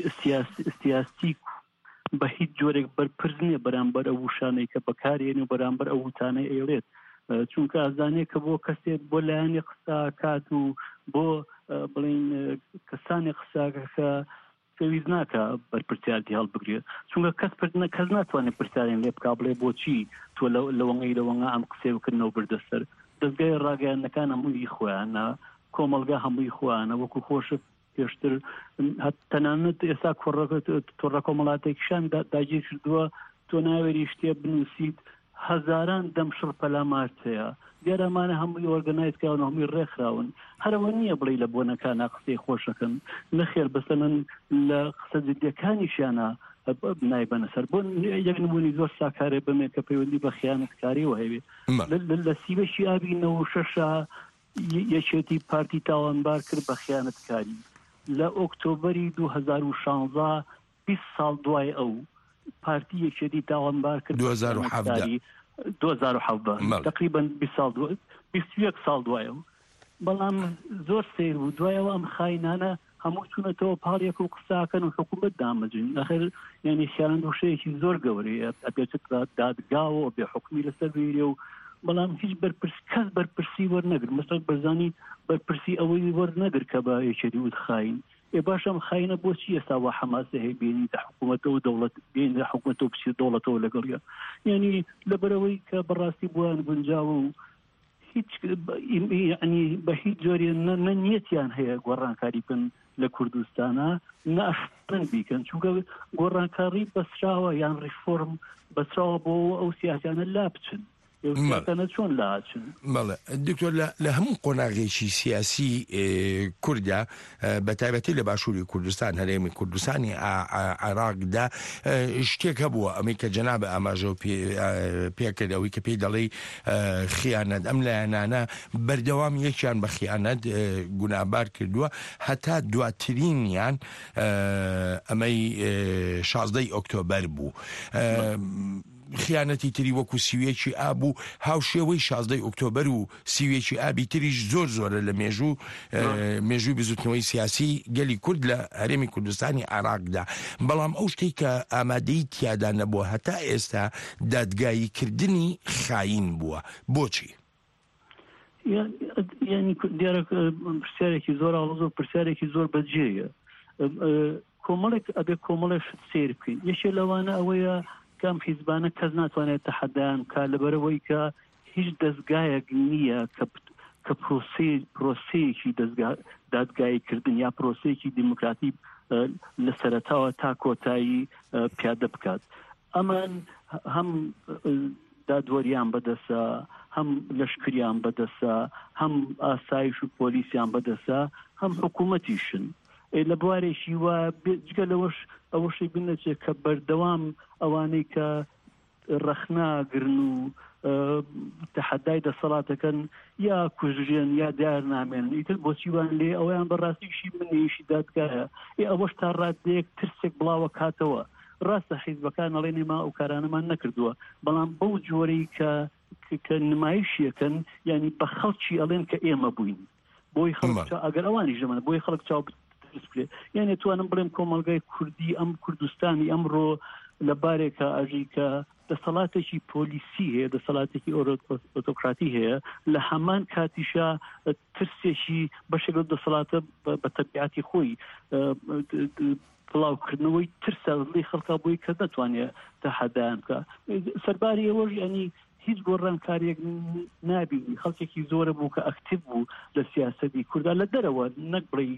سیاسی بە هیچ جۆرێک بەرپرس نییە بەرامبەر ئەو وشانەی کە بەکارێن و بەرامبەر ئەو وتانەی ئەیڵێت، چونکە ئازانێ کە بۆ کەسێک بۆ لایەنی قسا کات و بۆ بڵین کەسانی قساکە پێویست ناکە بەرپرسیارەتی هەڵبگرێت، چونکە کەس ناتوانێت پرسیاریان لێ بکا بڵێ بۆچی تۆ لەوەنگە ئەم قسێوکردنەوە بردەسەر. دەستگای ڕاگەیاندنەکان هەمووی خۆیانە، کۆمەلگا هەمووی خۆیانە، وەکو خۆشە پێشتر تەنانەت ئێستا تۆڕە کۆمەڵاتێکیشان داگیر کردووە تۆ ناوێری شتێ بنووسیت هەزاران دەمشڕ پەلامارتەیە، دیارەمانە هەمووی ئۆرگەنایزکراون، هەمووی ڕێکخراون. هەرەوە نییە بڵێ لە بۆنەکانە قسەی خۆشەکەن، نەخێر بەسەن لە قسە جدیەکانیشیانە نایبەنە سەر. بۆ یەک نمونی زۆر ساکارێ بمێ کە پەیوەندی بە خیانەتکاریەوە هەیە. لە سیوەشی ئابی 96 یەکێتی پارتی تاوانبار کرد بە خیانەتکاری. لە ئۆکتۆبەری 2016 20 ساڵ دوای ئەو پارتی یەکێتی تاوانبار کرد 2017 تقریبا 21 ساڵ دوایە، بەڵام زۆر سیر بوو. دوایەوە ئەم خاینانە هەموو چوونەتەوە پاڵێک و قساکەن و حکوومەت دامەجن. نەخێر یعنی خیانەت وشەیەکی زۆر گەورەیە، ئەبێتە دادگاوە بێ حکمی لەسەر وێرێ و بەڵام هیچ کەس بەرپرسی وەرنەگر. مەسەڵ بەرزانی بەرپرسی ئەوەی وەرنەگر کە بە یەکێتی وت خاین. باشم خاینە بۆچی ئێستا وە حەماسە هەیە بینی لە حکوومەتەوە دەوڵەت بین لە حکوومەتەوە پسی دەوڵەتەوە لەگەڵیە، یعنی لەبەرەوەی کە بەڕاستی بۆیان گونجاوە و هیچ ینی بە هیچ جۆری نەنیەتیان هەیە گۆڕانکاری بکەن لە کوردستانە، نەئەشتن بیکەن، چونکە گۆڕانکاری بەسراوە یان ریفۆرم بەسراوە بۆ ئەو سیاسیانە لا بچن. چۆن لاچن. بەڵێ دکتۆر لە هەموو قۆناغێکی سیاسی کوردە بە تایبەتی لە باشووری کوردستان هەرێمی کوردستانی عێراقدا شتێک هەبووە ئەمەی کە جەناب ئاماژە پێکردەوەی کە پێی دەڵێ خیانەت ئەم لایەنانە بەردەوام یەکیان بە خیانەت گونابار کردووە هەتا دواترینیان ئەمەی 16 ئۆکتۆبەر بوو. خیانەتی تری وەکو سیوێکی ئابوو هاوشێوەی 16 ئۆکتۆبەر و سیوێکی ئابی تریش زۆرە لە مێژووی بزوتنەوەی سیاسی گەلی کورد لە هەرێمی کوردستانی عێراقدا. بەڵام ئەو شتێک کە ئامادەی تیادا نەبووە هەتا ئێستا دادگاییکردنی خاین بووە. بۆچی؟ ینی دیارە پرسیارێکی زۆر ئاڵۆز و پرسیارێکی زۆر بەجێیە. کۆمەڵێک ئەبێ کۆمەڵێش سیر بکەین. یەکێ لەوانە ئەوەیە کام حیزبانە کەس ناتوانێت تەحەدایان کا لەبەرەوەی کە هیچ دەستگایەک نییە کە پرۆسەیەکی دادگاییکردن یا پرۆسەیەکی دیموکراتی لە سەرەتاوە تا کۆتایی پیادە بکات. ئەمان هەم دادوەریان بەدەسە، هەم لەشکریان بەدەسە، هەم ئاسایش و پۆلیسیان بەدەسە، هەم حکوومەتیشن. لە بوارێکی وە جگە لەوەش ئەوەشی بنەچێت کە بەردەوام ئەوانەی کە ڕەخناگرن و تەحەدای دەسەڵاتەکەن یا کوژێن یا دیار نامێن ئیتر بۆچیوان لێ ئەویان بەڕاستیشی منیشی دادگایە ئەوەش تا ڕادەیەک ترسێک بڵاوە کاتەوە. ڕاستە حیزبەکان ئەڵێ نێما ئەو کارانەمان نەکردووە، بەڵام بەو جۆرەی کە نمایشیەکەن ینی بە خەڵکی ئەڵێن کە ئێمە بووین بۆی خەڵک ئەگەر ئەوانی ژەمەە بۆی خەڵک چاو یعنی توانم بڵێم کۆمەلگای کوردی ئەم کوردستانی ئەمڕۆ لە بارێکە ئەژی کە دەسەڵاتێکی پۆلیسی هەیە، دەسەڵاتێکی ئۆتۆکراتی هەیە، لە هەمان کاتیشا ترسێکی بەشێک لەو دەسەڵاتە بە تەبیعەتی خۆی بڵاوکردنەوەی ترسە لێ خەڵکا بۆی کە نەتوانێت تەحەدایان بکە. سەرباری ئەوەش ینی هیچ گۆڕانکاریەک نابینی. خەڵکێکی زۆرە بوو کە ئەکتیڤ بوو لە سیاسەتی کووردا لە دەرەوە نەک بڵێ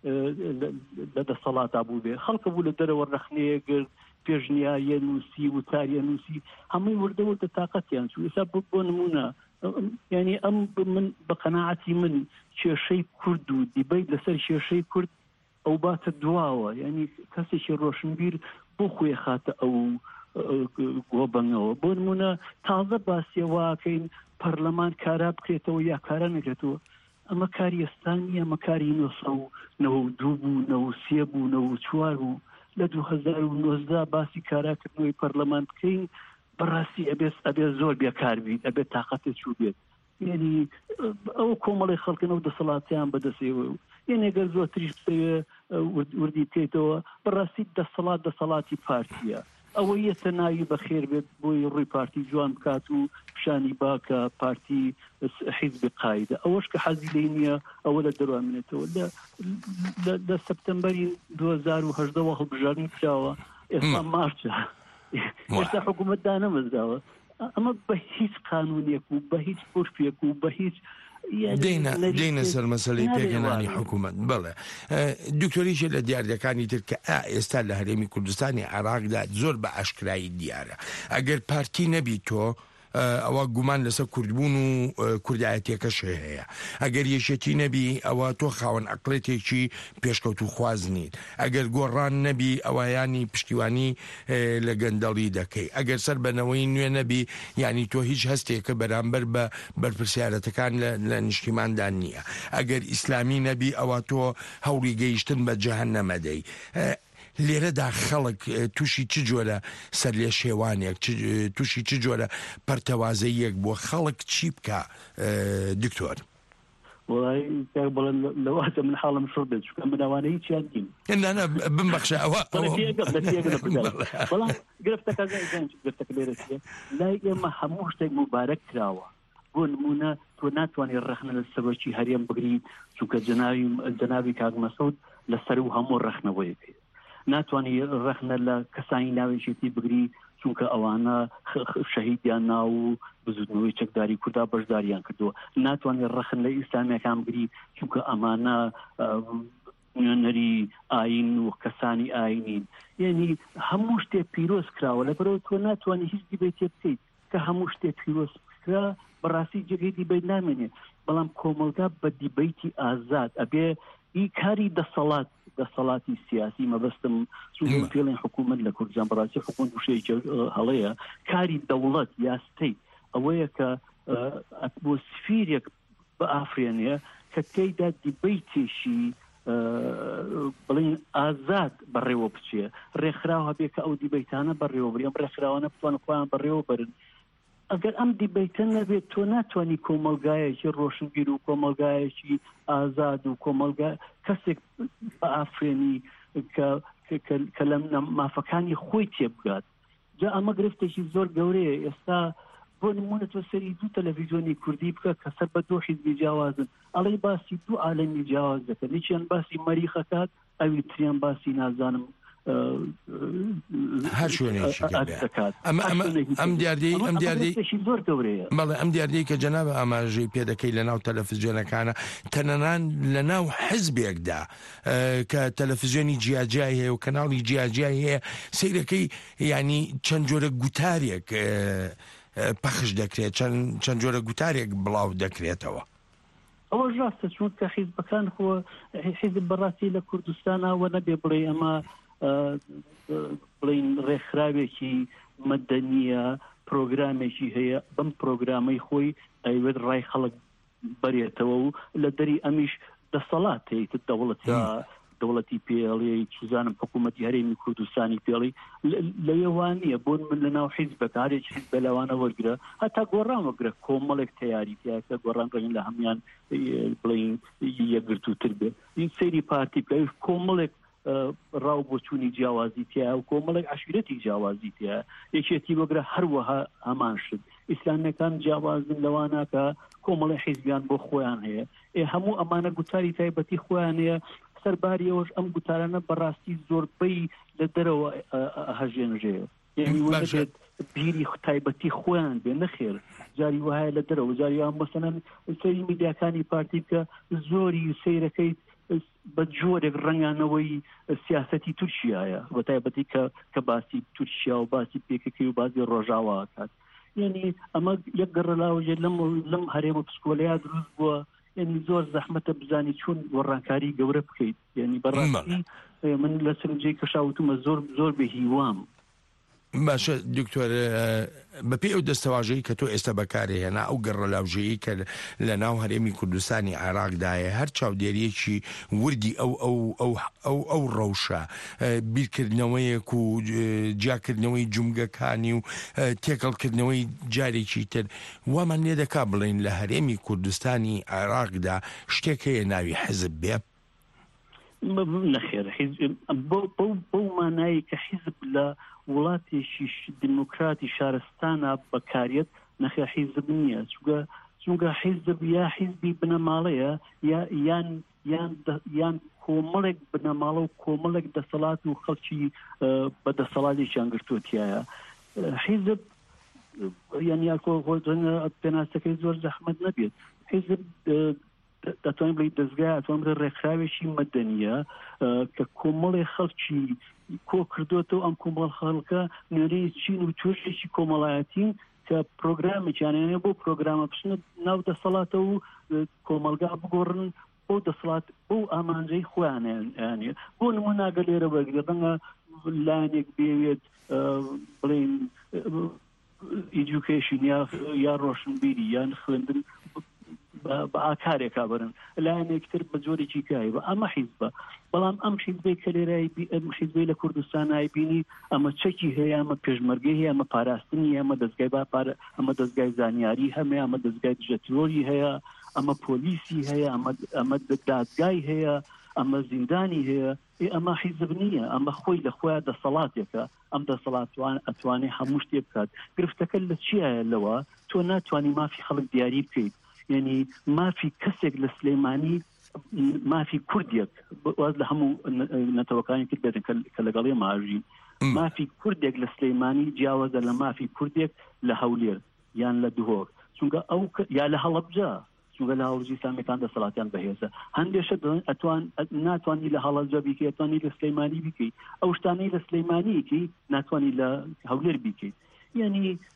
لە دەسەڵاتا بوو بێ، خەڵکە بوو لە دەرەوە ڕەخنەیەگرت، پێشنیاریە نووسی وتاریە نووسی هەمووی وردەوردە تااقەتیان چوو. ئێستا بۆ نمونە ینی ئەم من بە قەناعەتی من کێشەی کورد و دیبەیت لەسەر کێشەی کورد ئەو باتە دواوە، ینی کەسێکی ڕۆشنبیر بۆ خۆی خاتە ئەو گۆبەنەوە. بۆ نمونە تازە باسیەواکەین پەرلەمان کارا بکرێتەوە یا کارە نەکرێتەوە. ئەمە کاری ئێستانی ئەمە کاری 1992 بوو، 93 بوو، 94 بوو. لە 2019 باسی کاراکردنەوەی پەرلەمان بکەین بەڕاستی ئەبێ زۆر بێکار بیت، ئەبێ تااقەتێ چوو بێت. یعنی ئەو کۆمەڵی خەڵکن ئەو دەسەڵاتیان بەدەستێەوە و یعنێگەر زۆر تریش وردی بکەیتەوە بەڕاستی دەسەڵاتی پارتیە. ئەوە یەتە ناوی بەخێر بێت بۆی ڕووی پارتی جوان بکات و پیشانی باکە پارتی حیزبی قایدە. ئەوەش کە حەزی لێ نییە ئەوە لە دەروانێتەوە. لە سەپتەمبەری 2018 هەڵبژارنی کراوە، ئێستا مارچە، ئێستا حکوومەتدا نەمەزراوە. ئەمە بە هیچ قانونێک و بە هیچ پۆرفێک و بە هیچ دێنە سەر مەسەلەی پێگەنانی حکوومەت. بڵێ دکتۆریشە لە دیاردەکانی تر کە ئێستا لە هەرێمی کوردستانی عێراقدا زۆر بە ئاشکرایی دیارە. ئەگەر پارتی نەبی تۆ ئەوە گومان لەسەر کوردبوون و کوردایەتێکەش هەیە. ئەگەر یەشێتی نەبی ئەوە تۆ خاوەن عەقڵێتێکی پێشکەوت و خوازنیت. ئەگەر گۆڕان نەبی ئەوەیانی پشتیوانی لە گەندەڵی دەکەی. ئەگەر سەر بەنەوەی نوێ نەبی یعنی تۆ هیچ هەستێکە بەرامبەر بە بەرپرسیارەتەکان لە نیشتیماندا نییە. ئەگەر ئیسلامی نەبی ئەوە تۆ هەوڵی گەیشتن بە جەهەنەمە دەی. لێرەدا خەڵک تووشی چ جۆرە سەر لێ شێوانێک تووشی چ جۆرە پەرتەوازەیەک بۆ خەڵک چی بکە دکتۆر؟ لەواتە من حاڵم شڕ بێت چکە منەوانە هیچیان دین بمبەخشە ئەوە بەڵام گرفتەکە لێرەچێ لای ئێمە هەموو شتێک مبارەک کراوە. بۆ نمونە تۆ ناتوانێت ڕەخنە لە سەرۆکی هەرێم بگری چونکە جەناوی کاک مەسعود لەسەر و هەموو ڕەخنەوەیەکەی. ناتوانانی ڕەخنە لە کەسانی ناوێژێتی بگری چونکە ئەوانە شەهیدیان ناو و بزودنەوەی چەکداری کووردا بەشداریان کردووە. ناتوانێت ڕەخن لە ئیسلامیەکان بگری چونکە ئەمانە نوێنەری ئاین و کەسانی ئاینین. یعنی هەموو شتێک پیرۆز کراوە لەبەرەوە تۆ ناتوانانی هیچ دیبێتێ بکەیت. کە هەموو شتێک پیرۆستکرا بەڕاستی جێگەی دیبەیت نامێنێ بەڵام کۆمەلگا بە دیبەیتی ئازاد ئەبێ ئی کاری دەسەڵاتی سیاسی مەبەستم پێڵێن حکوومەت لە کوردستان بەڕاستی حکوومەت وشەیەکی هەڵەیە کاری دەوڵەت یا ستەیت ئەوەیە کە ئەتمۆسفیرێک بە ئافرێنێ کە تێیدا دیبەیتێشی بڵین ئازاد بەڕێوە بچێ ڕێکخراوە بێ کە ئەو دیبەیتانە بەڕێوە بڕی ئەم ڕێکخراوانە بتوانن خۆیان بەڕێوە برن ئەگەر ئەم دیبەیتە نەبێت تۆ ناتوانانی کۆمەلگایەکی ڕۆشنبیر و کۆمەلگایەکی ئازاد و کۆمەلگا کەسێک بە ئافرێنی کە لە مافەکانی خۆی تێبگات جا ئەمە گرفتێکی زۆر گەورەیە ئێستا بۆ نمونە تۆ سەری دوو تەلەڤیزیۆنی کوردی بکە کە سەر بە دۆ حیزبی جیاوازن ئەڵێ باسی دوو عالەمی جیاواز دەکەن یەکیان باسی مەریخەکات ئەوی تریان باسی نازانم هەر شوێنێکی ئەم دیاردەی زۆر گەورەیە بەڵێ ئەم دیاردەی کە جەناب ئاماژەی پێ دەکەی لە ناو تەلەڤیزیۆنەکانە تەنانان لە ناو حزبێکدا کە تەلەڤیزیۆنی جیاجای هەیە و کەناڵی جیاجای هەیە سەیرەکەی ینی چەند جۆرە گوتارێک پەخش دەکرێت چەند جۆرە گوتارێک بڵاو دەکرێتەوە ئەوە ڕاستە چونکە حیزبەکان خۆ حیزب بەڕاستی لە کوردستانەوە نەبێ بڵێ ئەمە بڵین ڕێکخراوێکی مەدەنیە پرۆگرامێکی هەیە بەم پرۆگرامەی خۆی ئەیوێت ڕای خەڵک بەرێتەوە و لە دەری ئەمیش دەسەڵات هەیە دەوڵەتی پێڵی چزانم حکوومەتی هەرێمی کوردستانی پێڵی لەوانە بۆن من لە ناو حیزبەکە هەرێک حیزب بەلاوانە وەرگرە هەتا گۆڕان وەرگرە کۆمەڵێک تیاری تیاکە گۆڕان ڕێن لە هەمان بڵین یەکگرتووتر بێ این سەیری پارتی بکە کۆمەڵێک ڕاو بۆ چوونی جیاوازی تیا و کۆمەڵێک عشیرەتی جیاوازی تیا یەکێتی وەگرە هەروەها هەمان شت ئیسلامیەکان جیاوازن لەوانە کە کۆمەڵی حیزبیان بۆ خۆیان هەیە هەموو ئەمانە گوتاری تایبەتی خۆیان هەیە سەرباری ئەوش ئەم گوتارانە بەڕاستی زۆربەی لە دەرەوە هەژێنژێ یعنی بیری تایبەتی خۆیان بێ نەخێر جاری وایە لە دەرەوە جاریان مەسەلەن سەری میدیاکانی پارتی بکە زۆری سەیرەکەی بە جۆرێک ڕەنگانەوەی سیاسەتی تورکیایە بە تایبەتی کە باسی تورکیا و باسی پێکەکەی و باسی ڕۆژاوا کات یعنی ئەمە یەک گەڕەلاوژێ لەم هەرێمە پسکۆلەیە دروست بووە یعنی زۆر زەحمەتە بزانی چۆن وەڕانکاری گەورە بکەیت یعنی بەڕاستی من لە سنجەی کەشاوتمە زۆر بە هیوام باشە دکتۆر بەپێ ئەو دەستەواژەی کە تۆ ئێستا بەکارهێنا ئەو گەڕەلاوژەیە کە لە ناو هەرێمی کوردستانی عێراقدایە هەر چاودێریەکی وردی ئەو ڕەوشە بیرکردنەوەیەک و جیاکردنەوەی جومگەکانی و تێکەڵکردنەوەی جارێکی تر وامان لێ دەکا بڵێن لە هەرێمی کوردستانی عێراقدا شتێک هەیە ناوی حزب بێ نەخێر بەو مانایی کە حیزب لە وڵاتێکی دموکراتی شارستانە بەکارێت نەخێ حیزب نییە چونکە حیزب یا حیزبی بنەماڵەیە یان کۆمەڵێک بنەماڵە و کۆمەڵێک دەسەڵات و خەڵکی بە دەسەڵاتێکیان گرتووەتیایە حیزب یان پێناسەکەی زۆر زەحمەت نەبێت حیزب دەتوانین بڵێ دەستگای ئەتوان بڵێ ڕێکخراوێکی مەدەنیە کە کۆمەڵی خەڵکی کۆ کردوێتەوە ئەم کۆمەڵ خەڵکە نوێنەی چین و توێژێکی کۆمەڵایەتین کە پرۆگرامێکیانێنێ بۆ پرۆگرامە بچنە ناو دەسەڵاتە و کۆمەلگا بگۆڕن بۆ دەسەڵات بۆ ئامانجەی خۆیانیانێ بۆ نموناگە لێرە وەرگرە ڕەنگە لایەنێک بێوێت بڵێن ئیدوکیشن یا ڕۆشنبیری یان خوێندن بە ئاکارێکا برن لایەنێکتر بە جۆرێکی کای بە ئەمە حیزبە بەڵام ئەم حیزبەی کە لێرای حیزبەی لە کوردستانای بینی ئەمە چەکی هەیە ئەمە پێشمەرگەی هەیە ئەمە پاراستنی ئەمە دەستگای ئەمە دەستگای زانیاری هەمێ ئەمە دەستگای دژەترۆری هەیە ئەمە پۆلیسی هەیە ئەمە دادگای هەیە ئەمە زیندانی هەیە ئەمە حیزب نییە ئەمە خۆی لە خۆیان دەسەڵاتێکە ئەم دەسەڵاتوان ئەتوانێ هەموو شتێ بکات گرفتەکە لە چیایە لەوە تۆ ناتوانانی مافی خەڵک دیاری بکەیت یعنی مافی کەسێک لە سلەیمانی مافی کوردێک واز لە هەموو نەتەوەکانی کرد بێتن کە لەگەڵێ ماژین مافی کوردێک لە سلەیمانی جیاوازە لە مافی کوردێک لە هەولێر یان لە دهۆک چونکە ئەو یا لە هەڵەبجە چونکە لە هەوڵژی ئیسلامیەکان دەسەڵاتیان بەهێزە هەندێشە ناتوانانی لە هەڵەبجە بیکەیت توانی لە سلەیمانی بیکەیت ئەو شتانەی لە سلەیمانیەکی ناتوانی لە هەولێر بیکەیت یعنی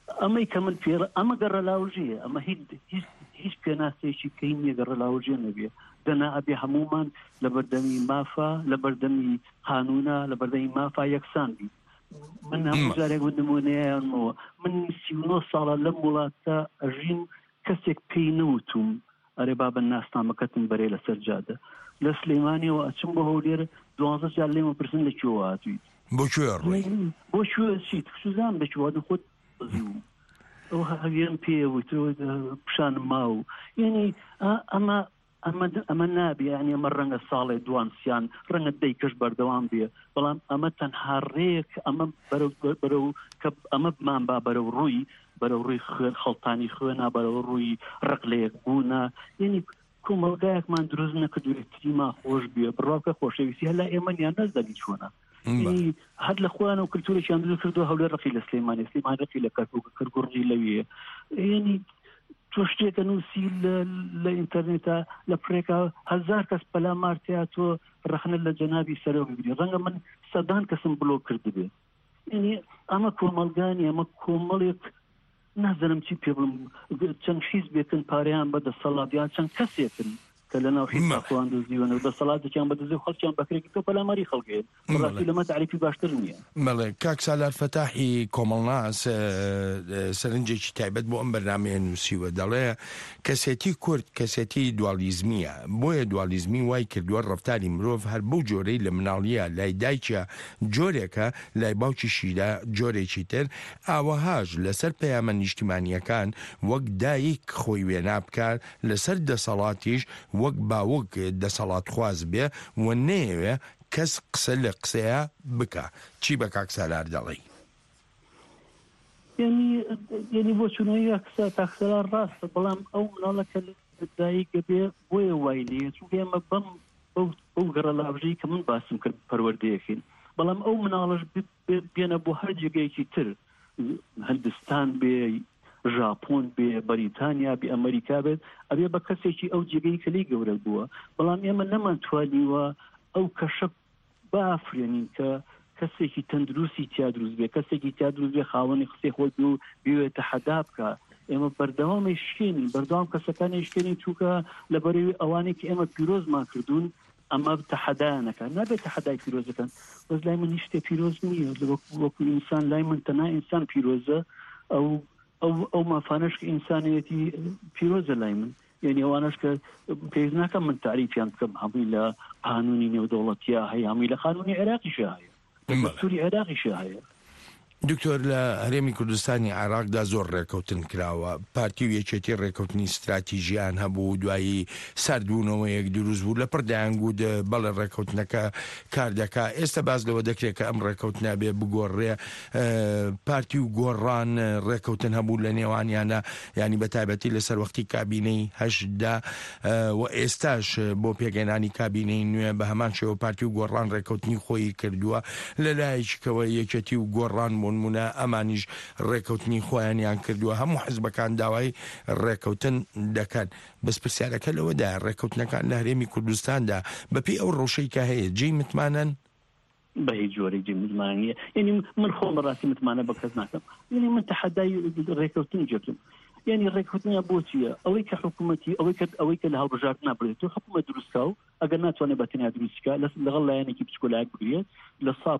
ئەمەی کە من پێ ئەمە گەڕەلاوژیە ئەمە هیچ پێناسێکی کەی نیە گەڕەلاوژێ نەبێ دەنا ئەبێ هەمومان لە بەردەمی مافا لە بەردەمی قانونا لە بەردەمی مافا یەکسان بی من هەموو جارێک نمونەیەمەوە من 39 ساڵە لەم وڵاتە ئەژیم کەسێک پێی نەوتوم ئەرێ با بەناسنامەکەتم بەرێ لەسەر جادە لە سلەیمانیەوە ئەچم بە هەولێر 12 جار لێمە پرسن لەکوێوە هاتوویت بۆ کوێ چیت سوزان بەکوێ خۆت ئەو هەویان پێوت پیشان ماو یعنی ئەمە نابێ ینی ئەمە ڕەنگە ساڵێ دوانسیان ڕەنگە دەیکەش بەردەوام بێ بەڵام ئەمە تەنها ڕێک ئەمە بەرەو کە ئەمە بمان با بەرەو ڕووی بەرەو ڕووی خوێن خەڵتانی خوێنە بەرەو ڕووی ڕقلەیەک بوونە یعنی کۆمەڵگایەکمان دروست نەکردوێتریما خۆش بێ بڕاوکە خۆشەویستی هەلا ئێمەیان نەزدەنی چۆنە هەر لە خۆیان و کلتورێکیان دروست کردو هەولێر ڕقی لە سلەیمانی ڕقی لە کەرکوڕی لەویە یعنی تۆ شتێکە نووسی لە ئینتەرنێتە لە پرێکا 1000 کەس پەلا مارتیا تۆ ڕەخنە لە جەنابی سەرەوە بگری ڕەنگە من سەدان کەسم بلۆ کردبێ یعنی ئەمە کۆمەلگانی ئەمە کۆمەڵێک نازانم چی پێ بڵم چەند حیز بێتن پاریان بە دەسەڵاتیان چەند کەسێکن کە لە ناو حیزخواان دۆزیوەنە دەسەڵاتێکیان بەدەزێ خەڵکیان بەکرێکی تۆ پەلاماری خەڵکێت ڕاستی لەمە تعریفی باشتر نییە بەڵێ کاک سالار فەتاحی کۆمەڵناس سەرنجێکی تایبەت بۆ ئەم بەرنامەیە نووسیوە دەڵێ کەسێتی کورد کەسێتی دوالیزمیە بۆیە دوالیزمی وای کردووە ڕەفتاری مرۆڤ هەر بەو جۆرەی لە مناڵیە لای دایکە جۆرێکە لای باوکیشیدا جۆرێکی تر ئاوەهاژ لەسەر پەیامە نیشتیمانیەکان وەک دایک خۆی وێنا بکات لەسەر دەسەڵاتیش وەک باوەک دەسەڵات خواز بێ و نەیەوێ کەس قسە لە قسەیە بکە چی بە کاک سالار دەڵێ یعنی بۆ چونەیە قسە تاکسەلار ڕاستە بەڵام ئەو مناڵەکە دایکە بێ بۆیە وای لێ چونکە ئێمە بەم ئەو گەڕەلاژەی کە من باسم کرد پەروەردەیەکین بەڵام ئەو مناڵەش بێنە بۆ هەر جێگەیەکی تر هەندستان بێ ژاپۆن بێ بەریتانیا بێ ئەمریکا بێت ئەبێ بە کەسێکی ئەو جێگەی کە لی گەورە بووە بەڵام ئێمە نەمانتوانیوە ئەو کەشە بافرێنین کە کەسێکی تەندروستی تیا دروست بێ کەسێکی تیا دروست بێ خاوەنی قسەی خۆی بێ و بێوێتە حەدا بکە ئێمە بەردەوامی شکێنین بەردەوام کەسەکانی شکێنی چووکە لەبەرەوەی ئەوانەی کە ئێمە پیرۆزمان کردوون ئەمە تەحەدایانەکە نابێت تەحەدای پیرۆزەکەن بەس لای من هیچ شتێ پیرۆز نییە وەکو ئینسان لای من تەنها ئینسان پیرۆزە ئەو مافانش کە ئینسانیەتی پیرۆزە لای من یعنی ئەوانش کە پێویست ناکەم من تعریفیان بکەم هەمووی لە قانونی نێودەوڵەتیە هەیە هەمووی لە قانونی عێراقیشە هەیە لە دەستوری عێراقیشە هەیە دکتۆر لە هەرێمی کوردستانی عێراقدا زۆر ڕێکەوتن کراوە پارتی و یەکێتی ڕێکەوتنی استراتیژیان هەبوو دوایی سەردبوونەوەیەک دروست بوو لە پڕدایان گوت بەڵێ ڕێکەوتنەکە کار دەکا ئێستا باز لەوە دەکرێت کە ئەم ڕێکەوتنە بێ بگۆڕێ پارتی و گۆڕان ڕێکەوتن هەبوو لە نێوانیانە ینی بەتایبەتی لەسەر وەختی کابینەی هەشتدا و ئێستاش بۆ پێگەێنانی کابینەی نوێ بە هەمان شێوە پارتی و گۆڕان ڕێکەوتنی خۆی کردووە لەلایەکەوە یەکێتی و گۆڕان بوونمونە ئەمانیش ڕێکەوتنی خۆیانیان کردووە هەموو حزبەکان داوای ڕێکەوتن دەکەن بەس پرسیارەکە لەوەدا ڕێکەوتنەکان لە هەرێمی کوردستاندا بەپێی ئەو ڕۆژەی کە هەیە جێی متمانەن بە هیچ جۆرێکی متمانیە یعنی من خۆم بەڕاستی متمانە بە کەس ناکەم یعنی من تەحەدای ڕێکەوتن جێتم یعنی ڕێکەوتنە بۆچیە ئەوەی کە حکوومەتی ئەوەی کە لە هەڵبژارت نابڕێت تۆ حکوومەت دروستکە و ئەگەر ناتوانێت بەتەنیا دروستکە لەگەڵ لایەنێکی بچکۆلایەک بگرێت لە سا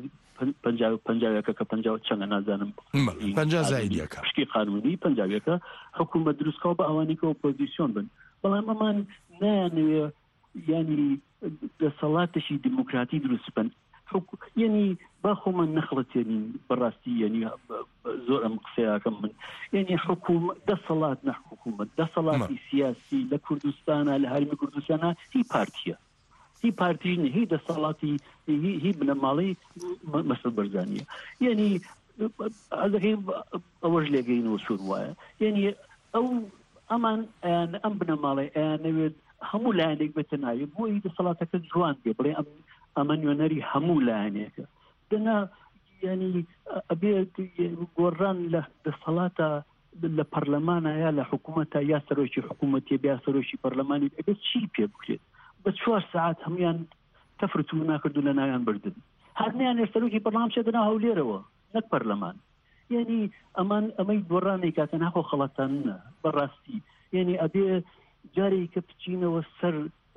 50 کە 50 چەندە نازانم 50 زایدیەکە پشتی قانونی 50 حکوومەت دروستکە و بە ئەوانی کە ئۆپۆزیسیۆن بن بەڵام ئەمان نایانەوێ ینی دەسەڵاتێکی دیموکراتی دروست بن یعنی با خۆمان نەخڵەتێنین بەڕاستی یعنی زۆر ئەم قسەیەکەم من یعنی حکوومەت دەسەڵات نە حکوومەت دەسەڵاتی سیاسی لە کوردستانە لە هەرمی کوردستانە هی پارتیە هی پارتی هی دەسەڵاتی هی بنەماڵی مەسەڵ بەرزانیە یعنی ئەزەکەی ئەوەش لێگەینەوە سوور وایە یعنی ئەمان ئەم بنەماڵی ئەیانەوێت هەموو لایەنێک بێتە ناوی بۆی دەسەڵاتەکە جوان بێ بڵێ ئەمە نوێنەری هەموو لایەنێکە دەنا ینی ئەبێت گۆڕان لە دەسەڵاتە لە پەرلەمانە یا لە حکوومەتە یا سەرۆکی حکوومەتی بیا سەرۆکی پەرلەمانی ئەبێت چی پێ بکرێت بە 4 ساعت هەمویان تەفرت و ناکردو لە ناویان بردن هەرنیان سەرۆکی پەرلەمان چێدەنا هەولێرەوە نەک پەرلەمان یعنی ئەمەی گۆڕانێک کاتە ناخۆ خەڵەتان بەڕاستی یعنی ئەبێ جارێک کە بچینەوە سەر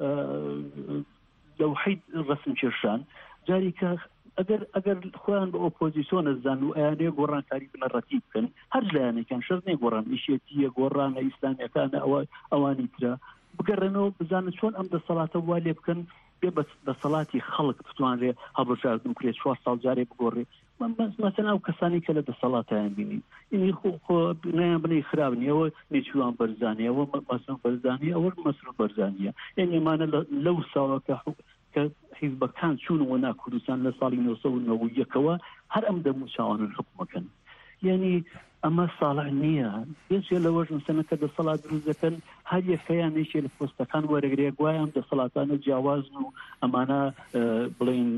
لەوحەی ڕسم کێشان جاری کە ئەگەر خۆیان بە ئۆپۆزیسیۆن ئەزان و ئەیانەیە گۆڕانکاری بنەڕەتی بکەن هەر لایەنێکیان شەر نێ گۆڕان ئیشێتیە گۆڕانە ئیسلامیەکانە ئەوانی ترە بگەڕێنەوە بزانن چۆن ئەم دەسەڵاتە وا لێ بکەن بێ بە دەسەڵاتی خەڵک بتوانرێ هەڵبژاردن بکرێت 4 ساڵ جارێ بگۆڕێ مثلا ئەو کەسانی کە لە دەسەڵاتیان بینی ئینی نیان بنەی خراپنی ئەوە نێچوان بەرزانی ئەوە مەسرۆف بەرزانی ئەوە مەسرۆف بەرزانیە یعنی ئەمانە لەو ساوەکە کە حیزبەکان چوونەوە نا کوردستان لە ساڵی 1990ەوە هەر ئەم دەموچاوانن حکومەکەن یعنی ئەمە ساڵح نییە یەکێ لەوەش مەسەنەکە دەسەڵات دروست دەکەن هەر یەکەیان نێشێ لە پۆستەکان وەرەگرێ گوایان دەسەڵاتانە جیاوازن و ئەمانە بڵین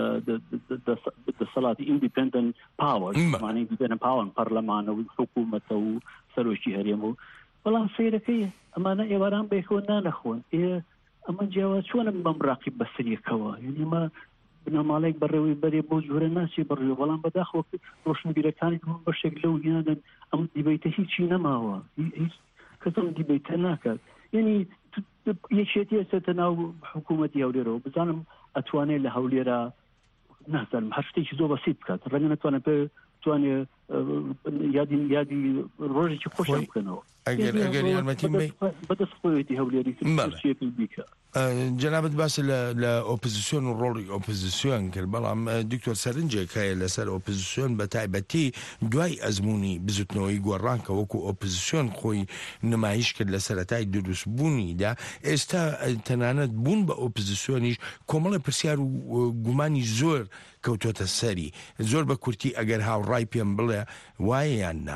دەسەڵاتی ئیندیپندنت پاوەر مانای ئیندیپندنت پاوەر پەرلەمانە و حکوومەتە و سەرۆکی هەرێم و بەڵام سەیرەکەی ئەمانە ئێواران بێکەوە نانەخۆن ئەمە جیاواز چۆنە بەم ڕاقیب بەسەریەکەوە یعنی مە بنەماڵێک بەڕێوەی بەرێ بۆ جۆرە ناچێ بڕێ بەڵام بەداخەوە ڕۆشنبیرەکانی بەشێک لەو یانن ئەم دیبەیتە هیچی نەماوە هیچ کەسم دیبەیتە ناکات یعنی یەکێتی ئێستا ناو حکوومەتی هەولێرەوە بزانم ئەتوانێت لە هەولێرە نازانم هەر شتێکی زۆر بەسیط بکات ڕەنگە نەتوانێت بتوانێت یادی ڕۆژێکی خۆشیان بکەنەوە ئەگەر یارمەتی بەدەست خۆیەتی هەولێری بیکە جەنابەت باسی لە ئۆپۆزیسیۆن و ڕۆڵی ئۆپۆزیسیۆن کرد بەڵام دکتۆر سەرنجێک هەیە لەسەر ئۆپۆزیسیۆن بە تایبەتی دوای ئەزمموی بزوتنەوەی گۆڕانکە وەکو ئۆپۆزیسیۆن خۆی نمایش کرد لە سەرەتای دروستبوونیدا ئێستا تەنانەت بوون بە ئۆپۆزیسیۆنیش کۆمەڵە پرسیار و گومانی زۆر کەوتۆتە سەری زۆر بە کورتی ئەگەر هاوڕای پێم بڵێ وایە یان نا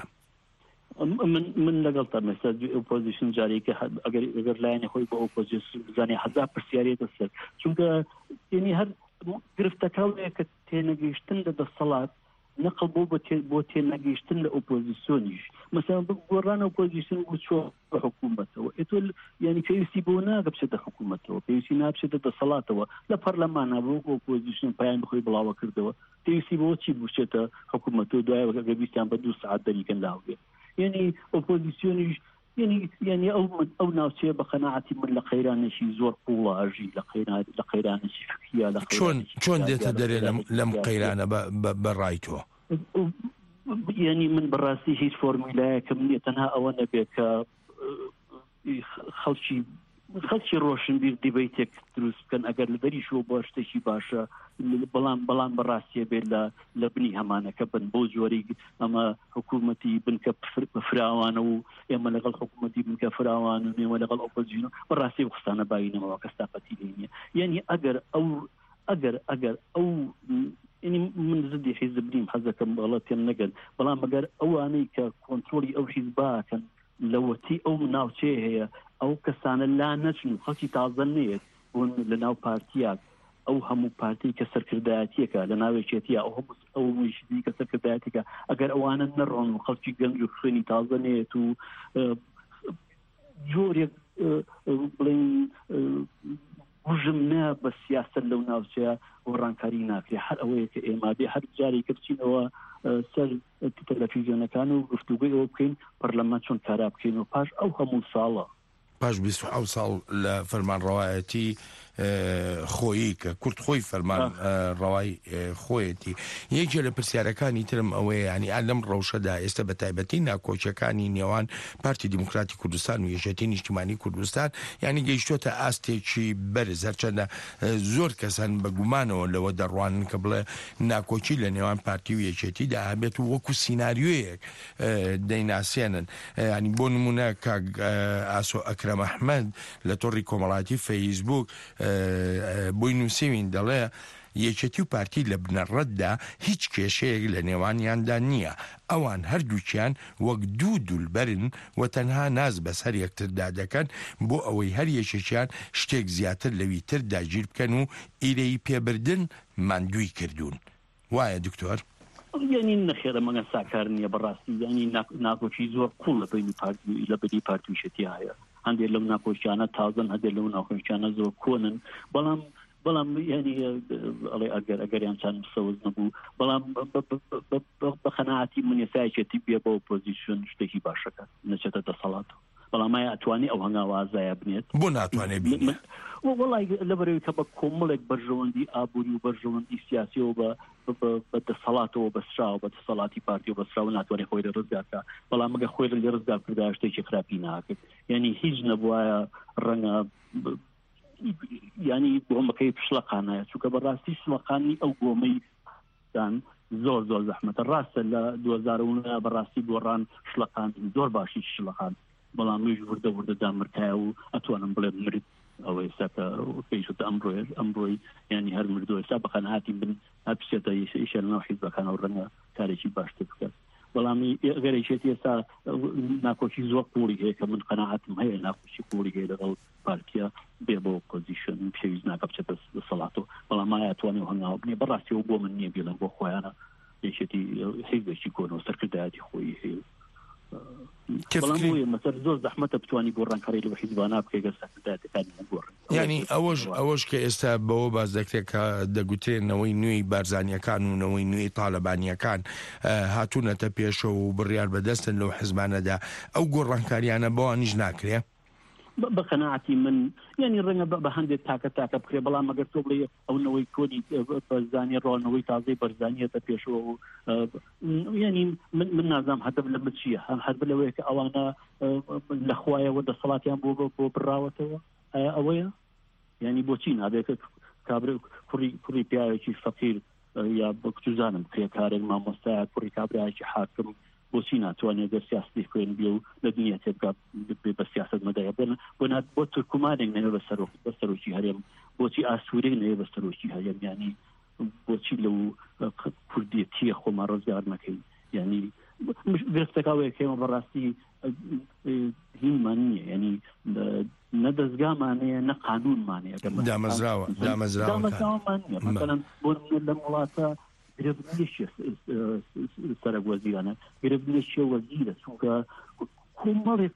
من لەگەڵ تا مەستا ئۆپۆزیشن جارێکە ئەگەر لایەنی خۆی بە ئۆپۆزیسیۆن بزانێ حەزا پرسیارێتە سەر چونکە یعنی هەر گرفتەکەڵەیە کە تێنەگەیشتن لە دەسەڵات نەقڵ بۆ تێنەگەیشتن لە ئۆپۆزیسیۆنیش مثلا گۆڕان ئۆپۆزیسیۆن بۆ چۆ بە حکوومەتەوە ئێتۆ یعنی پێویستی بۆ ناگە بچێتە حکوومەتەوە پێویستی نابچێتە دەسەڵاتەوە لە پەرلەمانە بۆ ئۆپۆزیسیۆن پایان بخۆی بڵاوە کردەوە پێویستی بۆ چی بچێتە حکوومەتەوە دوایەوە گەویستیان بە 2 ساعت دەریکەن لاوێت یعنی ئۆپۆزیسیۆنیش یعنی ئەو ناوچەیە بە قەناعەتی من لە قەیرانێکی زۆر قوڵاژی لە قەیرانێکی فکریە لە چۆن دێتە دەرێ لەم قەیرانە بەڕای تۆ یعنی من بەڕاستی هیچ فۆرمولایەکەم نییە تەنها ئەوە نەبێت کە خەڵکی ڕۆشنبیر دیبەیتێک دروست بکەن ئەگەر لە دەریشەوە بۆ شتێکی باشە بەڵام بەڕاستیە بێت لە بنی هەمانەکە بن بۆ جۆری ئەمە حکوومەتی بنکە فراوانە و ئێمە لەگەڵ حکوومەتی بنکە فراوان و نێوە لەگەڵ ئۆپۆزیسیۆن بەڕاستی قستانە باینەوە کەستاپەتی لێنیە یعنی ئەگەر ئەو یعنی من زدی حیزب نیم حەزەکەم بەڵە پێم نەگەن بەڵام ئەگەر ئەوانەی کە کۆنترۆلی ئەو حیزباکەن لەوەتی ئەو ناوچەیە هەیە ئەو کەسانە لا نەچن و خەڵکی تازە نێت بوون لە ناو پارتیاک ئەو هەموو پارتی کە سەرکردایەتیەکە لە ناوێکێتیە ئەو مشتی کە سەرکردایەتێکە ئەگەر ئەوانە نەڕۆن و خەڵکی گەنج و خوێنی تازە نێت و جۆرێک بڵین ڕژم نە بە سیاست لەو ناوچەیە ڕانکاری ناکرێ هەر ئەوەیە کە ئێمە بێ هەر جارێک کە بچینەوە سەر تەلەڤیزیۆنەکان و گفتوگوی ئەوە بکەین پەرلەمان چۆن کارا بکەین و پاش ئەو هەموو ساڵە پاش 27 ساڵ لە فەرمانڕەوایەتی خۆیی کە کورد خۆی فەرمان ڕەوای خۆیەتی یەکێ لە پرسیارەکانی ترم ئەوەیە ینی لەم ڕەوشەدا ئێستا بە تایبەتی ناکۆچەکانی نێوان پارتی دیموکراتی کوردستان و یەکێتی نیشتیمانی کوردستان ینی گەیشتۆتە ئاستێکی بەرز هەرچەندە زۆر کەسان بە گومانەوە لەوە دەڕوانن کە بڵێ ناکۆچی لە نێوان پارتی و یەکێتیدا هەبێت و وەکو سیناریۆیەک دەیناسێنن ینی بۆ نمونە کاک ئاسۆ ئەکرەم ئەحمەد لە تۆڕی کۆمەڵایەتی فەیسبوک بۆی نووسین دەڵێ یەکێتی و پارتی لە بنەڕەتدا هیچ کێشەیەک لە نێوانیاندا نییە ئەوان هەردووکیان وەک دوو دولبەرن و تەنها ناز بەسەر یەکتردا دەکەن بۆ ئەوەی هەر یەکێکیان شتێک زیاتر لەوی تر داگیر بکەن و ئیرەی پێبردن ماندووی کردوون وایە دکتۆر؟ یعنی نەخێرە مەگە ساکار نییە بەڕاستی ینی ناکۆچی زۆر قوڵ لە بینی پارتی لە بەری پارتویشەتی هەیە هەندێک لەو ناکۆچیانە تازن هەندێک لەو ناکۆچیانە زۆر کۆنن بەڵام بەڵام ینی ئەڵێ ئەگەریان چند سەوز نەبوو بەڵام بە خەناعەتی من ێسایەتی بێ بە ئۆپۆزیسیۆن شتێکی باشەکە نەچێتە دەسەڵاتەوە بەڵام ئایا ئەتوانی ئەو هەنگاوازایە بنێت بۆ ناتوانێت بینێت وڵای لەبەرەوەی کە بە کۆمەڵێک بەرژەوەندی ئابووری و بەرژەوەندی سیاسیەوە بە دەسەڵاتەوە بەسراوە بە دەسەڵاتی پارتی و بەسراوە ناتوانێت خۆی لە ڕزگارکە بەڵام ئەگە خۆی لە ڕزگار کردا شتێکی خراپی ناکرد یعنی هیچ نەبوایە ڕەنگە ینی گۆمەکەی پشلەقانایە چونکە بەڕاستی شلەقانی ئەو گۆمەی دان زۆر زەحمەتە ڕاستە لە 2009 بەڕاستی گۆڕان شلەقان زۆر باشی شلەقان بەڵام میش وردە دامرتایە و ئەتوانم بڵێ مرد ئەوە ئێستا کە پێیشتە ئەمڕۆی ینی هەر مردۆ ئێستا بە خەناعەتی بن هەپسێتە ئیشە لەناو حیزبەکان و ڕەنگە کارێکی باشتر بکات بەڵامی ئەگەرێکێتی ئێستا ناکۆکی زۆر قوڵی هەیە کە من قەناعەتم هەیە ناکۆکی قوڵی هەیە لەگەڵ پارتیا بێ بۆ پۆزیشن پێویست ناکە بچێتە دەسەڵاتەوە بەڵام ئایا ئەتوانێ هەنگاو بنێ بەڕاستیەوە بۆ من نییە بێڵم بۆ خۆیانە یەکێتی حیزبێکی کۆنەوە سەرکردایەتی خۆی هەیە بەڵام مەسەر زۆر زەحمەتە بتوانی گۆڕانکاری لە حیزبانە بکەی گەر سەرکردایەتەکانی نەگۆڕن ینی ئەوەش کە ئێستا بەوە باز دەکرێت کە دەگوتێنەوەی نوێی بارزانیەکان و نەوەی نوێی تاالبانیەکان هاتوونەتە پێشەوە و بڕیار بەدەستن لەو حزبانەدا ئەو گۆڕانکاریانە بەوانیش ناکرێ بە قەناعەتی من ینی ڕەنگە بە هەندێک تاکە بکرێ بەڵام ئەگەر تۆ بڵێ ئەوەوەی کۆنی بەرزانی ڕۆنەوەی تازەی بەرزانیەتە پێشەوە و ینی من نازام هەدەف لە چییە هەر لەوەیە کە ئەوانە لەخوایەوە دەسەڵاتیان بۆ بڕاوەتەوە ئەوەیە ینی بۆچی نابێت کوڕی پیاوێکی فەقیر یا بەکتوزانم کرێکارێک مامۆستایە کوڕی کابراایکی حاکم بۆچی ناتوانێت دەر سیاستی خوێن بێ و لە دنیا تێبگات بە سیاست مەدایە بۆ تورکمانێک نەوێ بە سەرۆکی هەرێم بۆچی ئاسوورێک نەوێ بە سەرۆکی هەرێم ینی بۆچی لەو کوردیەتیە خۆمان ڕزگار نەکەین ینی گرفتەکەوەیە کێمە بەڕاستی هینمان نییە ینی نە دەستگامانەیە نە قانونمانەیە دامەزراوەمان نییە مەسەڵەن بۆ لەم وڵاتە گرفتنیشیە سەرک وەزیرانە گرفتنیشیە وەزیرە چونکە کۆمەڵێک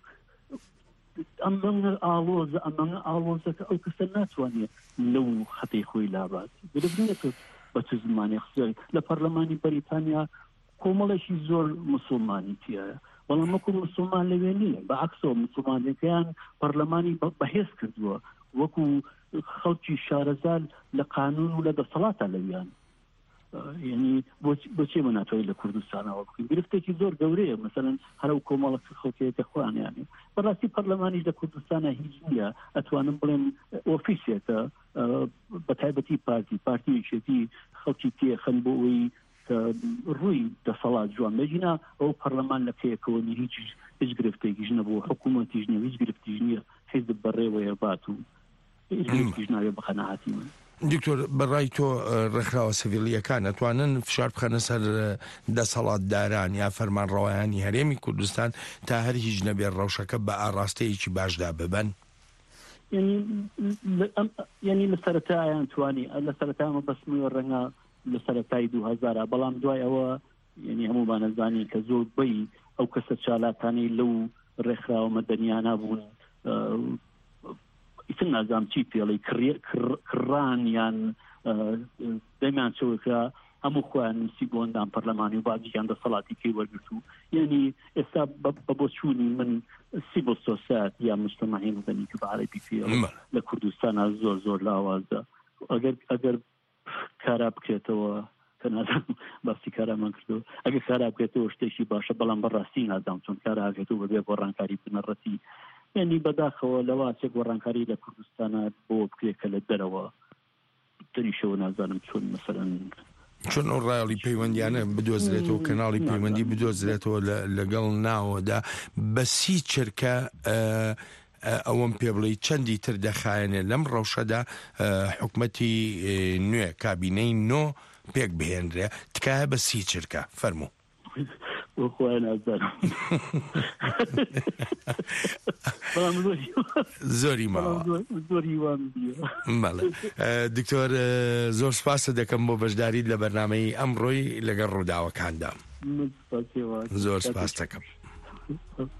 ئەمەنگە ئاڵۆزەکە ئەو کەسە ناتوانێت لەو خەتەی خۆی لابات گرفتنیەکە بە چ زمانی خزای لە پەرلەمانی بەریتانیا کۆمەڵێکی زۆر مسلمانی تایە بەڵام وەکو مسلمان لەوێ نییە بەعکسەوە مسلمانەکەیان پەرلەمانی بەهێز کردووە وەکو خەڵکی شارەزار لە قانون و لە دەسەڵاتە لەویان ینی بۆچی من ناتوانێت لە کوردستانەوە بکەین گرفتێکی زۆر گەورەیە مەسەڵەن هەرو کۆمەڵە خەڵکیەکە خۆیانیانێ بەڕاستی پەرلەمانیش لە کوردستانە هیچ نییە ئەتوانم بڵێم ئۆفیسێکە بە تایبەتی پارتیەکێتی خەڵکی تێخەن بۆ ئەوەی ڕووی دەسەڵات جوان بەژینا ئەو پەرلەمان لە پێیەکەوە هیچ گرفتێکیش نەبوو حکوومەتیش نیە هیچ گرفتیش نییە حیزب بەڕێوەیە بات و هیچ گرفتیش ناوێ بە خەناعەتی من دکتۆر بەڕای تۆ ڕێکخراوە سڤیلیەکان ئەتوانن فشار بخەنە سەر دەسەڵاتداران یا فەرمانڕەوایانی هەرێمی کوردستان تا هەر هیچ نەبێت ڕەوشەکە بە ئاڕاستەیەکی باشدا ببەن ینی لە سەرەتایان توانی لە سەرەتامە بەسمەوە ڕەنگە لە سەرەتای 2000 بەڵام دوای ئەوە ینی هەموو بانەزانی کە زۆر بەی ئەو کەسە چالاکانی لەو ڕێکخراوە مەدەنیانە بوون ئیتر نازام چی پێڵی کڕان یان دەمیان چەوەکە هەموو خۆیان نووسی بۆ ئەندام پەرلەمانی و بازییان دەسەڵاتی پێی وەرگرت و یعنی ئێستا بە بۆچوونی من سیڤیل سۆسایەت یا مجتەمەعی مەدەنی کە بە عەرەبی پێڵێ لە کوردستانە زۆر لاوازە ئەگەر کارا بکرێتەوە کە نازانم باسی کارامان کردەوە ئەگەر کارا بکرێتەوە شتێکی باشە بەڵام بەڕاستی نازانم چۆن کارا هەکرێتەوە بەبێ گۆڕانکاری بنەڕەتی ینی بەداخەوە لەوا چێک گۆڕانکاری لە کوردستانە بۆ بکرێت کە لە دەرەوە تریشەوە نازانم چۆن مەسەرەن چۆن ئەو ڕایڵی پەیوەندیانە بدۆزرێتەوە کەناڵی پەیوەندی بدۆزرێتەوە لەگەڵ ناوەدا بەسی چرکە ئەوەم پێ بڵێ چەندی تر دەخایەنێ لەم ڕەوشەدا حکومەتی نوێ کابینەی نۆ پێک بهێنرێ تکایە بەسی چرکە فەرموو زۆری ماوە دکتۆر زۆر سپاسە دەکەم بۆ بەشداریت لە بەرنامەی ئەمڕۆی لەگەڵ ڕووداوەکاندا زۆر سپاس دەکەم